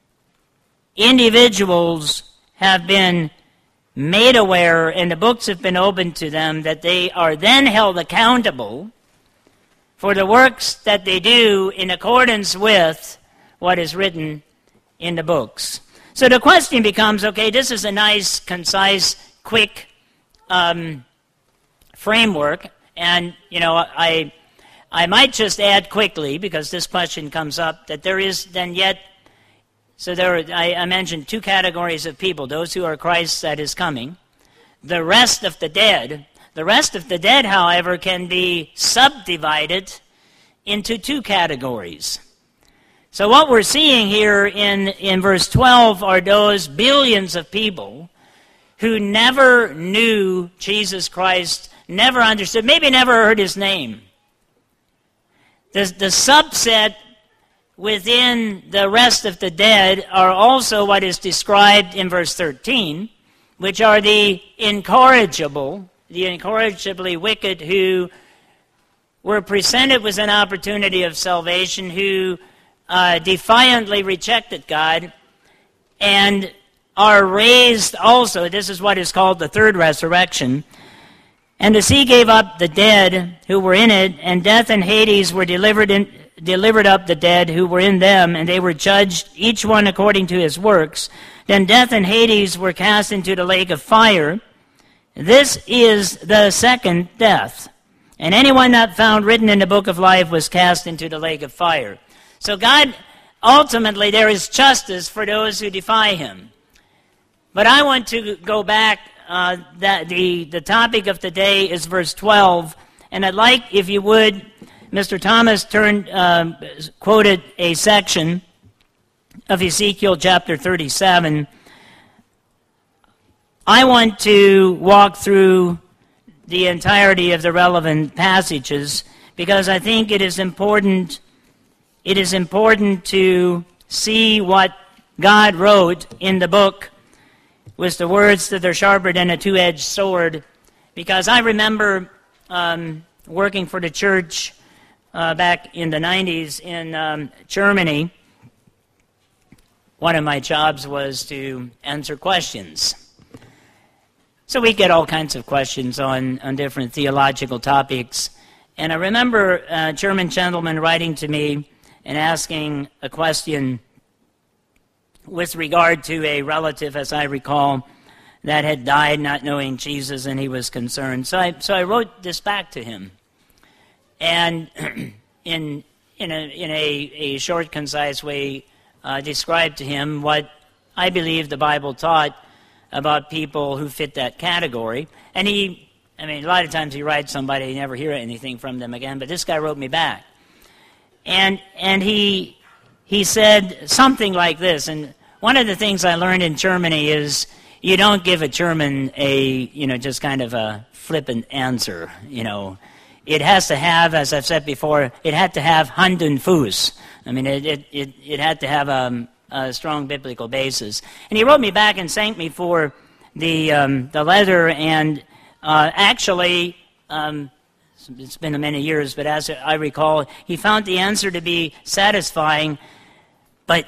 individuals have been made aware and the books have been opened to them that they are then held accountable for the works that they do in accordance with what is written in the books. So the question becomes, okay, this is a nice, concise, quick um, framework, and, you know, I I might just add quickly, because this question comes up, that there is then yet, so there are, I, I mentioned two categories of people, those who are Christ that is coming, the rest of the dead. The rest of the dead, however, can be subdivided into two categories. So what we're seeing here in, in verse twelve are those billions of people who never knew Jesus Christ, never understood, maybe never heard his name. The, the subset within the rest of the dead are also what is described in verse thirteen, which are the incorrigible, the incorrigibly wicked, who were presented with an opportunity of salvation, who uh, defiantly rejected God, and are raised also. This is what is called the third resurrection. And the sea gave up the dead who were in it, and death and Hades were delivered in, delivered up the dead who were in them, and they were judged, each one according to his works. Then death and Hades were cast into the lake of fire. This is the second death. And anyone not found written in the book of life was cast into the lake of fire. So God, ultimately, there is justice for those who defy him. But I want to go back. Uh, that the, the topic of today is verse twelve. And I'd like, if you would, Mister Thomas turned, um, quoted a section of Ezekiel chapter thirty-seven. I want to walk through the entirety of the relevant passages because I think it is important, it is important to see what God wrote in the book with the words that are sharper than a two-edged sword. Because I remember um, working for the church uh, back in the nineties in um, Germany. One of my jobs was to answer questions. So we get all kinds of questions on, on different theological topics. And I remember a German gentleman writing to me and asking a question with regard to a relative, as I recall, that had died not knowing Jesus, and he was concerned. So I, so I wrote this back to him. And in, in, a, in a, a short, concise way, uh, described to him what I believe the Bible taught about people who fit that category. And he, I mean, a lot of times he writes somebody, you never hear anything from them again, but this guy wrote me back. And and he he said something like this, and one of the things I learned in Germany is you don't give a German a, you know, just kind of a flippant answer, you know. It has to have, as I've said before, it had to have Hand und Fuß. I mean, it it, it, it had to have a, a strong biblical basis. And he wrote me back and thanked me for the, um, the letter, and uh, actually, um, it's been many years, but as I recall, he found the answer to be satisfying, but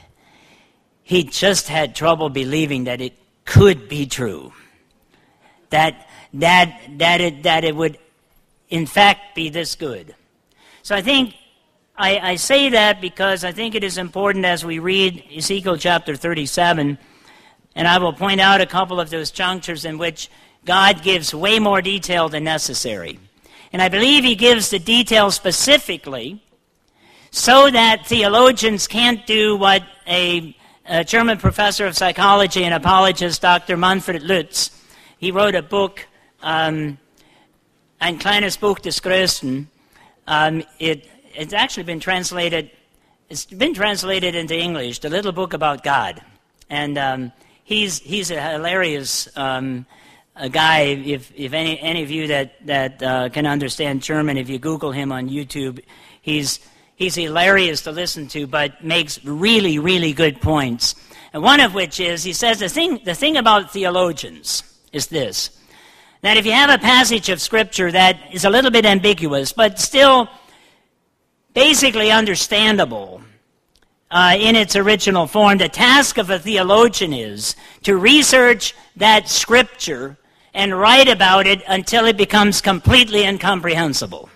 he just had trouble believing that it could be true, that that that it that it would, in fact, be this good. So I think I, I say that because I think it is important as we read Ezekiel chapter thirty-seven, and I will point out a couple of those junctures in which God gives way more detail than necessary. And I believe he gives the detail specifically so that theologians can't do what a, a German professor of psychology and apologist, Doctor Manfred Lutz, he wrote a book, um, Ein kleines Buch des Größten. Um, it, it's actually been translated, it's been translated into English, The Little Book About God. And um, he's, he's a hilarious um a guy, if, if any, any of you that, that uh, can understand German, if you Google him on YouTube, he's, he's hilarious to listen to, but makes really, really good points. And one of which is, he says, the thing, the thing about theologians is this, that if you have a passage of Scripture that is a little bit ambiguous, but still basically understandable uh, in its original form, the task of a theologian is to research that Scripture and write about it until it becomes completely incomprehensible.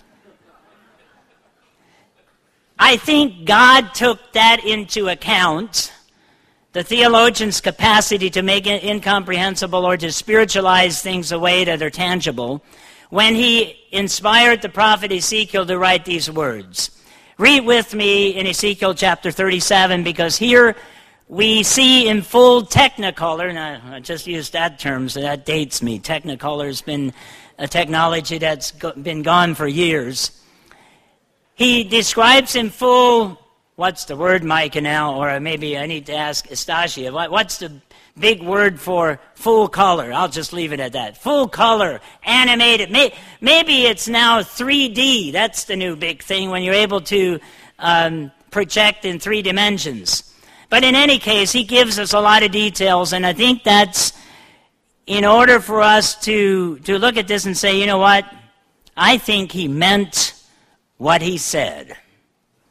I think God took that into account, the theologian's capacity to make it incomprehensible or to spiritualize things away that are tangible, when he inspired the prophet Ezekiel to write these words. Read with me in Ezekiel chapter thirty-seven, because here we see in full Technicolor, and I just used that term, so that dates me. Technicolor has been a technology that's been gone for years. He describes in full, what's the word, Mike, now, or maybe I need to ask Estacia, what's the big word for full color? I'll just leave it at that. Full color, animated. Maybe it's now three D. That's the new big thing, when you're able to um, project in three dimensions. But in any case, he gives us a lot of details, and I think that's in order for us to, to look at this and say, you know what, I think he meant what he said.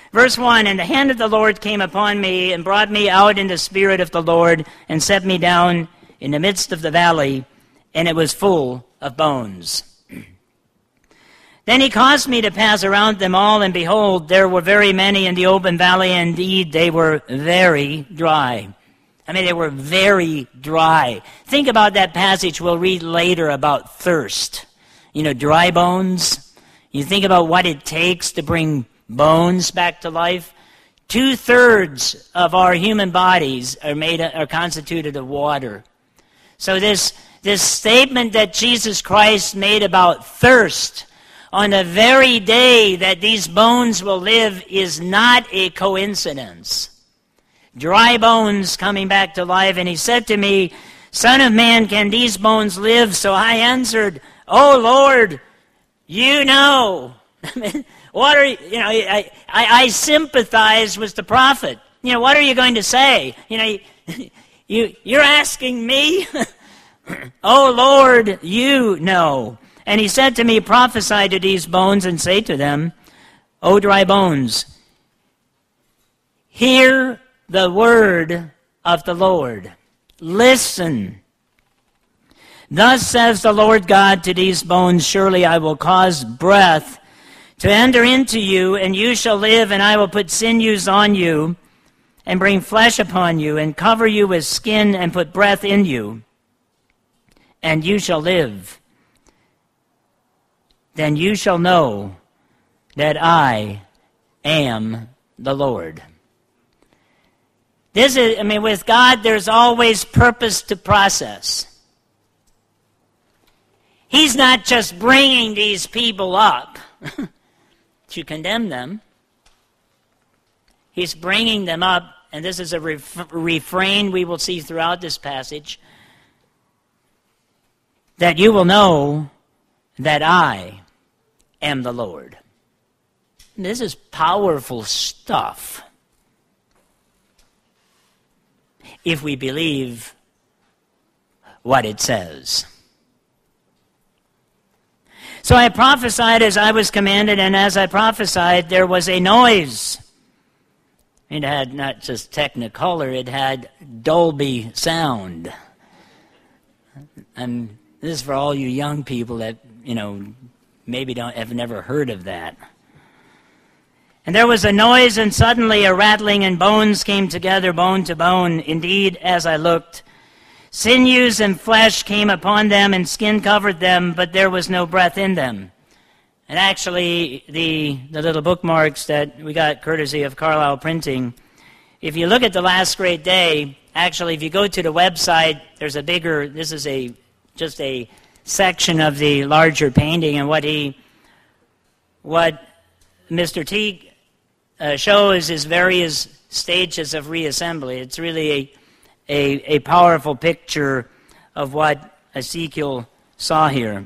Verse one, and the hand of the Lord came upon me and brought me out in the spirit of the Lord and set me down in the midst of the valley, and it was full of bones. Then he caused me to pass around them all, and behold, there were very many in the open valley. Indeed, they were very dry. I mean, they were very dry. Think about that passage we'll read later about thirst. You know, dry bones. You think about what it takes to bring bones back to life. Two-thirds of our human bodies are made are constituted of water. So this, this statement that Jesus Christ made about thirst on the very day that these bones will live is not a coincidence. Dry bones coming back to life. And he said to me, Son of man, can these bones live? So I answered, Oh Lord, you know. What are you, you know, I, I, I sympathize with the prophet. You know, what are you going to say? You know, you, you're asking me? Oh Lord, you know. And he said to me, Prophesy to these bones and say to them, O dry bones, hear the word of the Lord. Listen. Thus says the Lord God to these bones, Surely I will cause breath to enter into you, and you shall live, and I will put sinews on you, and bring flesh upon you, and cover you with skin, and put breath in you, and you shall live. Then you shall know that I am the Lord. This is, I mean, with God, there's always purpose to process. He's not just bringing these people up to condemn them. He's bringing them up, and this is a ref- refrain we will see throughout this passage, that you will know that I am the Lord. This is powerful stuff if we believe what it says. So I prophesied as I was commanded, and as I prophesied, there was a noise. It had not just Technicolor, it had Dolby sound. And this is for all you young people that, you know, maybe don't have never heard of that. And there was a noise, and suddenly a rattling, and bones came together, bone to bone. Indeed, as I looked, sinews and flesh came upon them, and skin covered them, but there was no breath in them. And actually, the, the little bookmarks that we got courtesy of Carlisle Printing, if you look at the last great day, actually, if you go to the website, there's a bigger, this is a just a section of the larger painting, and what he, what Mister Teague uh, shows is various stages of reassembly. It's really a A, a powerful picture of what Ezekiel saw here.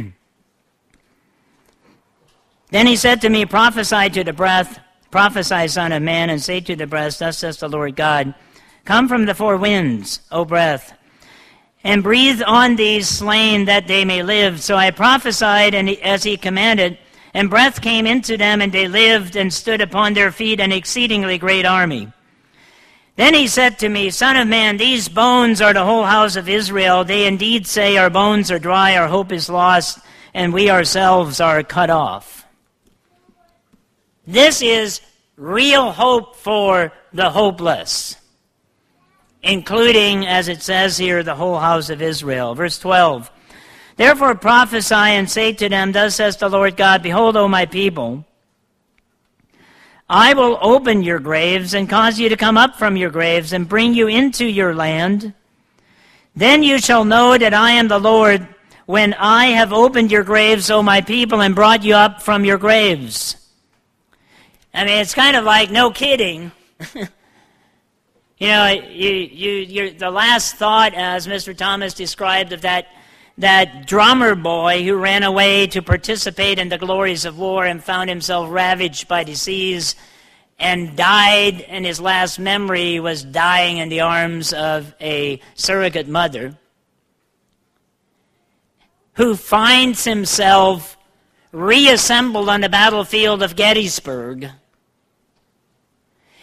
Then he said to me, Prophesy to the breath, prophesy, son of man, and say to the breath, Thus says the Lord God, Come from the four winds, O breath, and breathe on these slain that they may live. So I prophesied and he, as he commanded, and breath came into them, and they lived and stood upon their feet, an exceedingly great army. Then he said to me, Son of man, these bones are the whole house of Israel. They indeed say, Our bones are dry, our hope is lost, and we ourselves are cut off. This is real hope for the hopeless, including, as it says here, the whole house of Israel. Verse twelve, Therefore prophesy and say to them, Thus says the Lord God, Behold, O my people, I will open your graves and cause you to come up from your graves and bring you into your land. Then you shall know that I am the Lord when I have opened your graves, O my people, and brought you up from your graves. I mean, it's kind of like, no kidding. you know, you, you, you're, the last thought, as Mister Thomas described, of that that drummer boy who ran away to participate in the glories of war and found himself ravaged by disease and died, and his last memory was dying in the arms of a surrogate mother, who finds himself reassembled on the battlefield of Gettysburg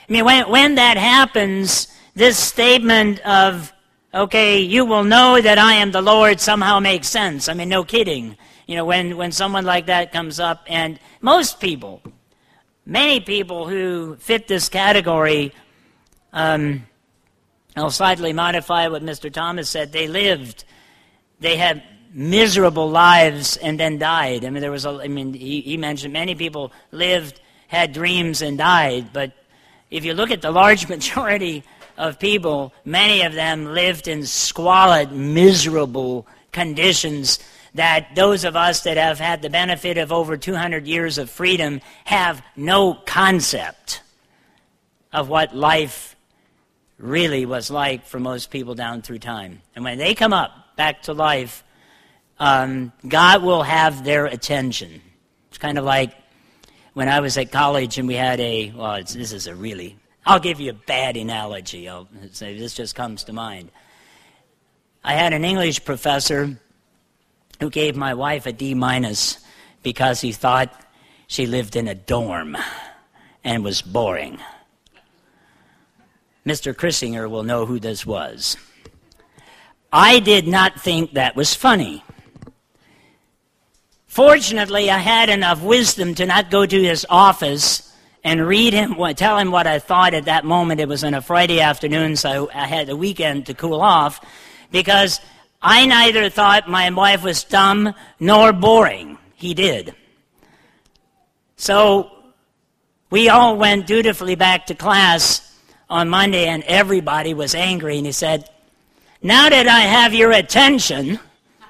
I mean, when, when that happens, this statement of, okay, you will know that I am the Lord somehow makes sense. I mean, no kidding. You know, when, when someone like that comes up, and most people, many people who fit this category, um, I'll slightly modify what Mister Thomas said, they lived, they had miserable lives and then died. I mean, there was a, I mean, he, he mentioned many people lived, had dreams and died, but if you look at the large majority of people, many of them lived in squalid, miserable conditions that those of us that have had the benefit of over two hundred years of freedom have no concept of what life really was like for most people down through time. And when they come up back to life, um, God will have their attention. It's kind of like when I was at college and we had a, well, it's, this is a really, I'll give you a bad analogy. I'll say this just comes to mind. I had an English professor who gave my wife a D minus because he thought she lived in a dorm and was boring. Mister Chrissinger will know who this was. I did not think that was funny. Fortunately, I had enough wisdom to not go to his office and read him, tell him what I thought at that moment. It was on a Friday afternoon, so I had the weekend to cool off, because I neither thought my wife was dumb nor boring. He did. So we all went dutifully back to class on Monday, and everybody was angry, and he said, now that I have your attention,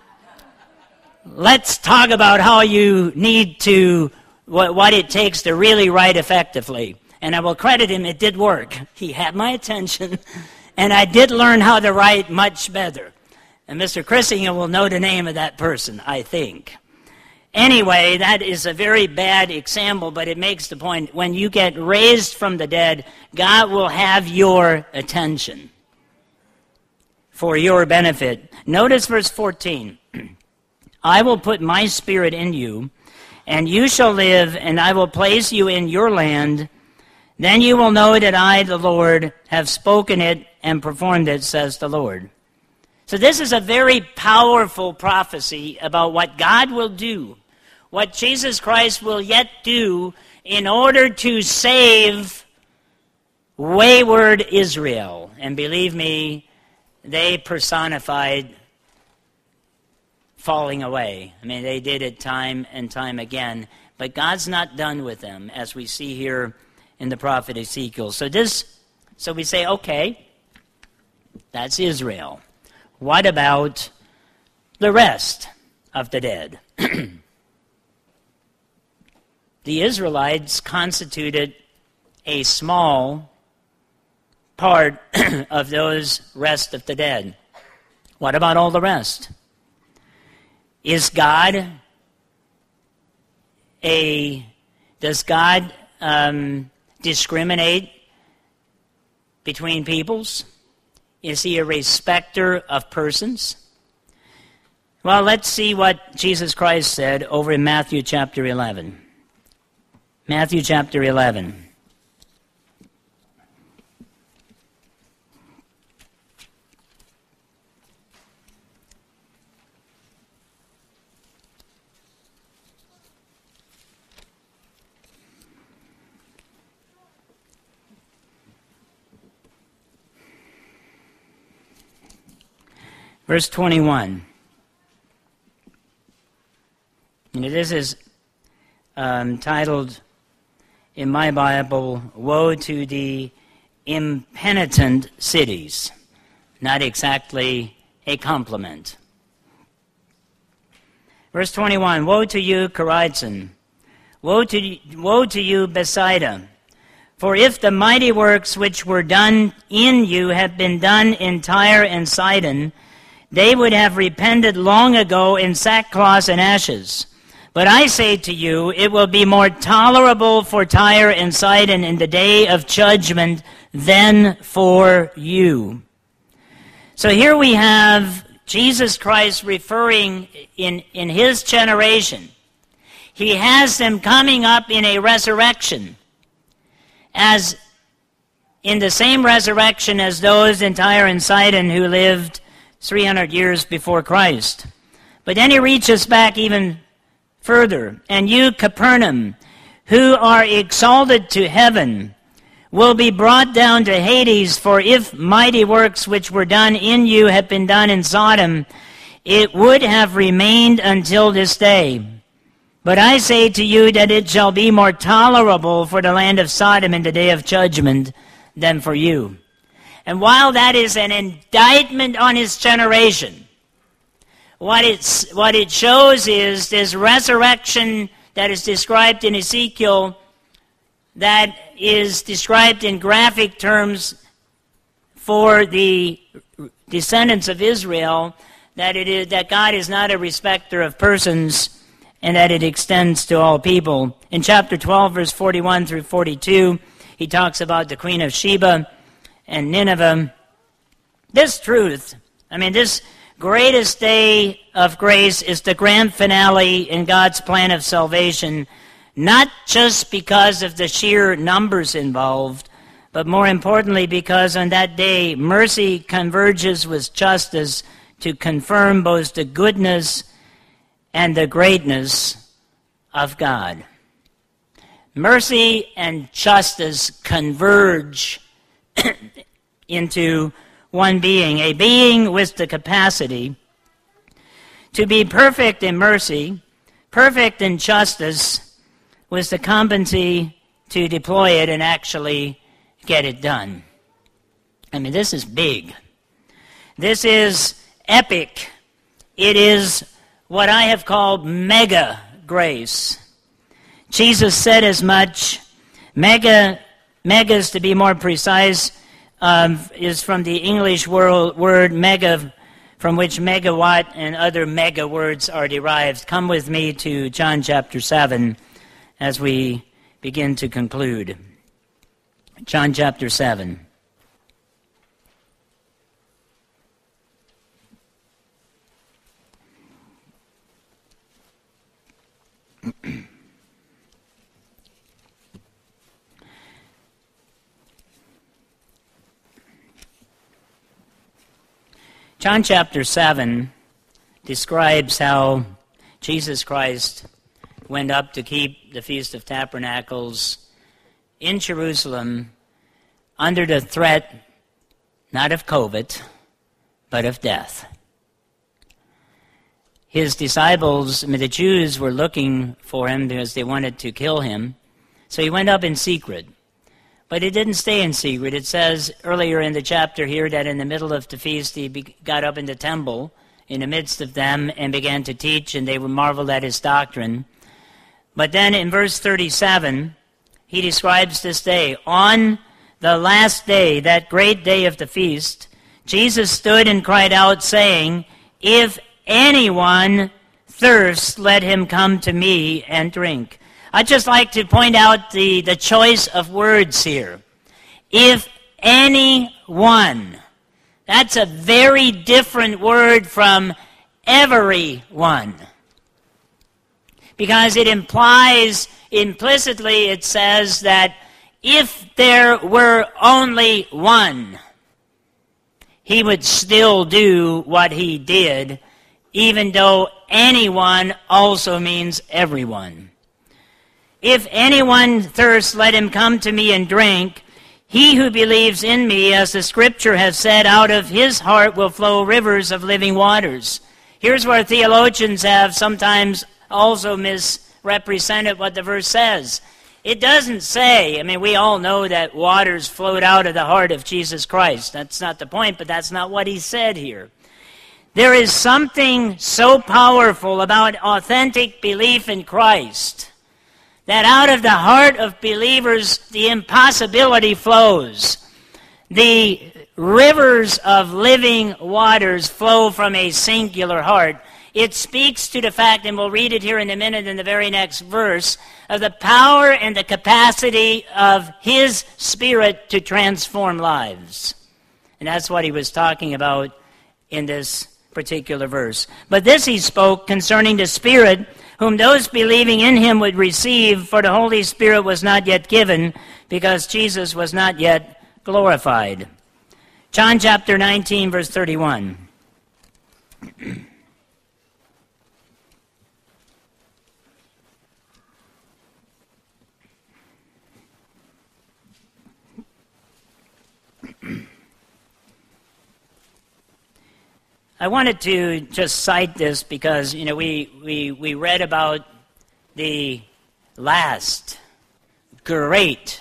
let's talk about how you need to, what, what it takes to really write effectively. And I will credit him, it did work. He had my attention, and I did learn how to write much better. And Mister Chrissinger will know the name of that person, I think. Anyway, that is a very bad example, but it makes the point. When you get raised from the dead, God will have your attention for your benefit. Notice verse fourteen. I will put my spirit in you, and you shall live, and I will place you in your land. Then you will know that I, the Lord, have spoken it and performed it, says the Lord. So this is a very powerful prophecy about what God will do, what Jesus Christ will yet do in order to save wayward Israel. And believe me, they personified falling away. I mean, they did it time and time again. But God's not done with them, as we see here in the prophet Ezekiel. So this, so we say, okay, that's Israel. What about the rest of the dead? The Israelites constituted a small part of those rest of the dead. What about all the rest? Is God a, does God um, discriminate between peoples? Is he a respecter of persons? Well, let's see what Jesus Christ said over in Matthew chapter eleven. Matthew chapter eleven. Verse twenty-one. And this is um, titled in my Bible, Woe to the Impenitent Cities. Not exactly a compliment. Verse twenty-one, Woe to you, Chorazin! Woe to, woe to you, Bethsaida! For if the mighty works which were done in you had been done in Tyre and Sidon, they would have repented long ago in sackcloth and ashes. But I say to you, it will be more tolerable for Tyre and Sidon in the day of judgment than for you. So here we have Jesus Christ referring in, in his generation. He has them coming up in a resurrection as in the same resurrection as those in Tyre and Sidon who lived three hundred years before Christ. But then he reaches back even further. And you, Capernaum, who are exalted to heaven, will be brought down to Hades, for if mighty works which were done in you had been done in Sodom, it would have remained until this day. But I say to you that it shall be more tolerable for the land of Sodom in the day of judgment than for you. And while that is an indictment on his generation, what it's what it shows is this resurrection that is described in Ezekiel, that is described in graphic terms for the descendants of Israel, that it is that God is not a respecter of persons, and that it extends to all people. In chapter twelve, verse forty-one through forty-two, he talks about the Queen of Sheba and Nineveh. This truth, I mean, this greatest day of grace is the grand finale in God's plan of salvation, not just because of the sheer numbers involved, but more importantly because on that day, mercy converges with justice to confirm both the goodness and the greatness of God. Mercy and justice converge into one being, a being with the capacity to be perfect in mercy, perfect in justice, with the competency to deploy it and actually get it done. I mean, this is big. This is epic. It is what I have called mega grace. Jesus said as much. Mega, megas, to be more precise, um, is from the English word, word mega, from which megawatt and other mega words are derived. Come with me to John chapter seven as we begin to conclude. John chapter seven. John chapter seven describes how Jesus Christ went up to keep the Feast of Tabernacles in Jerusalem under the threat not of COVID, but of death. His disciples, I mean, the Jews, were looking for him because they wanted to kill him. So he went up in secret. But it didn't stay in secret. It says earlier in the chapter here that in the middle of the feast he be- got up in the temple in the midst of them and began to teach, and they marveled at his doctrine. But then in verse thirty-seven, he describes this day. On the last day, that great day of the feast, Jesus stood and cried out, saying, "If anyone thirsts, let him come to me and drink." I'd just like to point out the, the choice of words here. If anyone. That's a very different word from everyone. Because it implies, implicitly it says that if there were only one, he would still do what he did, even though anyone also means everyone. If anyone thirsts, let him come to me and drink. He who believes in me, as the scripture has said, out of his heart will flow rivers of living waters. Here's where theologians have sometimes also misrepresented what the verse says. It doesn't say, I mean, we all know that waters flowed out of the heart of Jesus Christ. That's not the point, but that's not what he said here. There is something so powerful about authentic belief in Christ that out of the heart of believers, the impossibility flows. The rivers of living waters flow from a singular heart. It speaks to the fact, and we'll read it here in a minute in the very next verse, of the power and the capacity of his Spirit to transform lives. And that's what he was talking about in this particular verse. But this he spoke concerning the Spirit, whom those believing in him would receive, for the Holy Spirit was not yet given, because Jesus was not yet glorified. John chapter nineteen, verse thirty-one. I wanted to just cite this because, you know, we, we, we read about the last great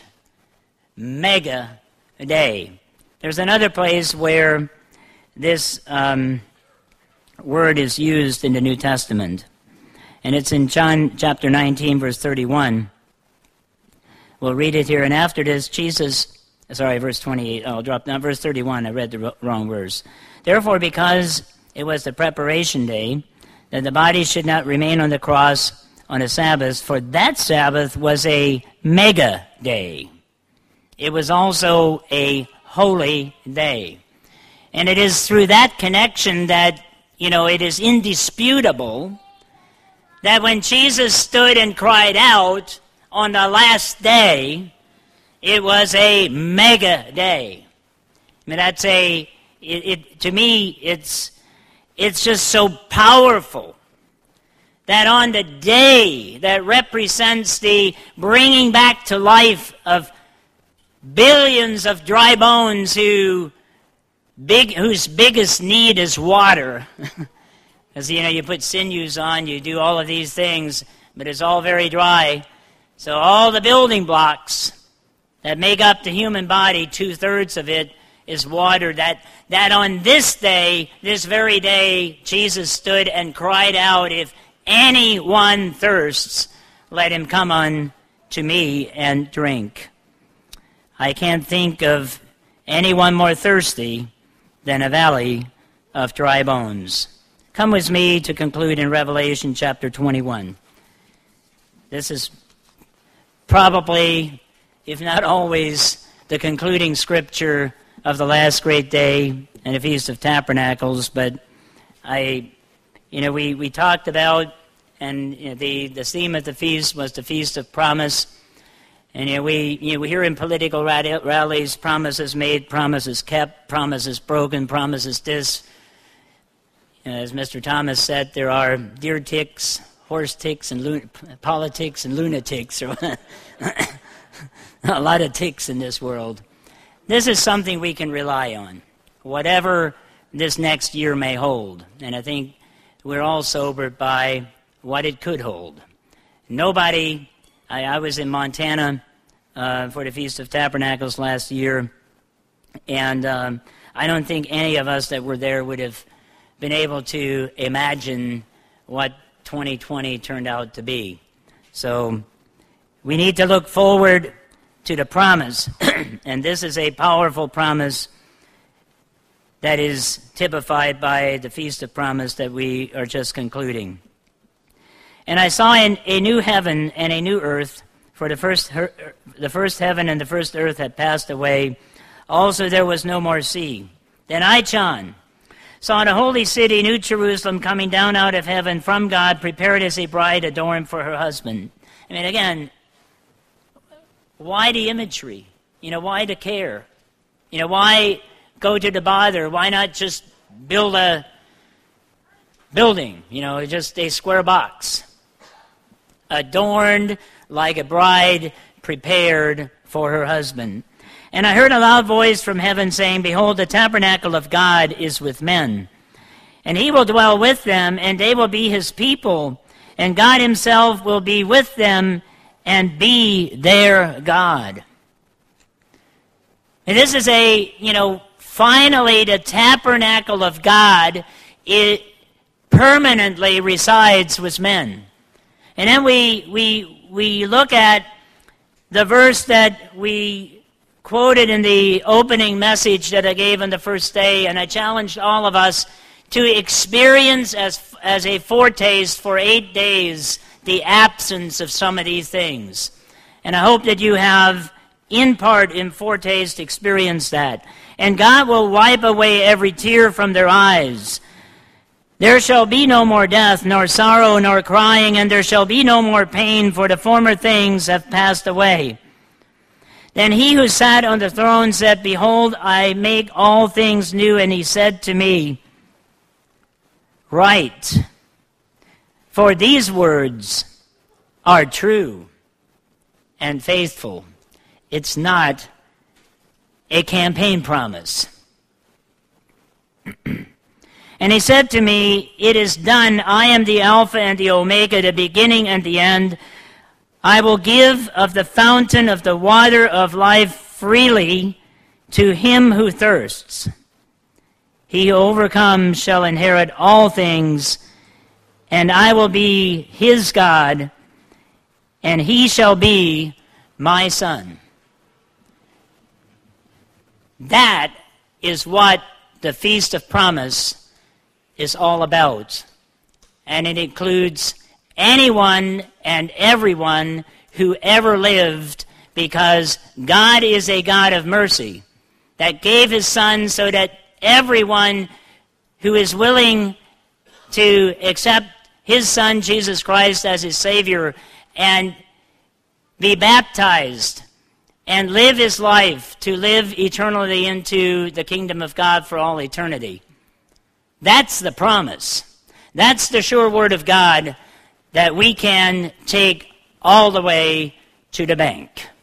mega day. There's another place where this um, word is used in the New Testament, and it's in John chapter nineteen, verse thirty-one. We'll read it here, and after this, Jesus, sorry, verse twenty-eight, oh, I'll drop down, verse thirty-one, I read the wrong verse. Therefore, because it was the preparation day, that the body should not remain on the cross on a Sabbath, for that Sabbath was a mega day. It was also a holy day. And it is through that connection that, you know, it is indisputable that when Jesus stood and cried out on the last day, it was a mega day. I mean, that's a, it, it to me, it's, it's just so powerful that on the day that represents the bringing back to life of billions of dry bones who big, whose biggest need is water. Because, you know, you put sinews on, you do all of these things, but it's all very dry. So all the building blocks that make up the human body, two-thirds of it, is water. That, that on this day, this very day, Jesus stood and cried out, if anyone thirsts, let him come unto me and drink. I can't think of anyone more thirsty than a valley of dry bones. Come with me to conclude in Revelation chapter twenty-one. This is probably, if not always, the concluding scripture of the last great day and the Feast of Tabernacles, but I, you know, we, we talked about, and you know, the, the theme of the feast was the Feast of Promise. And you know, we, you know, we hear in political rallies, promises made, promises kept, promises broken, promises dis. You know, as Mister Thomas said, there are deer ticks, horse ticks, and lun- politics and lunatics. A lot of ticks in this world. This is something we can rely on, whatever this next year may hold. And I think we're all sobered by what it could hold. Nobody, I, I was in Montana uh, for the Feast of Tabernacles last year, and um, I don't think any of us that were there would have been able to imagine what twenty twenty turned out to be. So we need to look forward to the promise, and this is a powerful promise that is typified by the Feast of Promise that we are just concluding. And I saw in a new heaven and a new earth, for the first her, the first heaven and the first earth had passed away. Also there was no more sea. Then I, John, saw the holy city, New Jerusalem, coming down out of heaven from God, prepared as a bride adorned for her husband. I mean, again, why the imagery? You know, why the care? You know, why go to the bother? Why not just build a building? You know, just a square box. Adorned like a bride prepared for her husband. And I heard a loud voice from heaven saying, behold, the tabernacle of God is with men. And he will dwell with them, and they will be his people. And God himself will be with them and be their God. And this is a, you know, finally the tabernacle of God, it permanently resides with men. And then we we we look at the verse that we quoted in the opening message that I gave on the first day, and I challenged all of us to experience as as a foretaste for eight days the absence of some of these things. And I hope that you have, in part, in foretaste, experienced that. And God will wipe away every tear from their eyes. There shall be no more death, nor sorrow, nor crying, and there shall be no more pain, for the former things have passed away. Then he who sat on the throne said, Behold, I make all things new. And he said to me, Write, for these words are true and faithful. It's not a campaign promise. And he said to me, It is done. I am the Alpha and the Omega, the beginning and the end. I will give of the fountain of the water of life freely to him who thirsts. He who overcomes shall inherit all things, and I will be his God, and he shall be my son. That is what the Feast of Promise is all about. And it includes anyone and everyone who ever lived, because God is a God of mercy that gave his son so that everyone who is willing to accept his son, Jesus Christ, as his Savior and be baptized and live his life to live eternally into the kingdom of God for all eternity. That's the promise. That's the sure word of God that we can take all the way to the bank.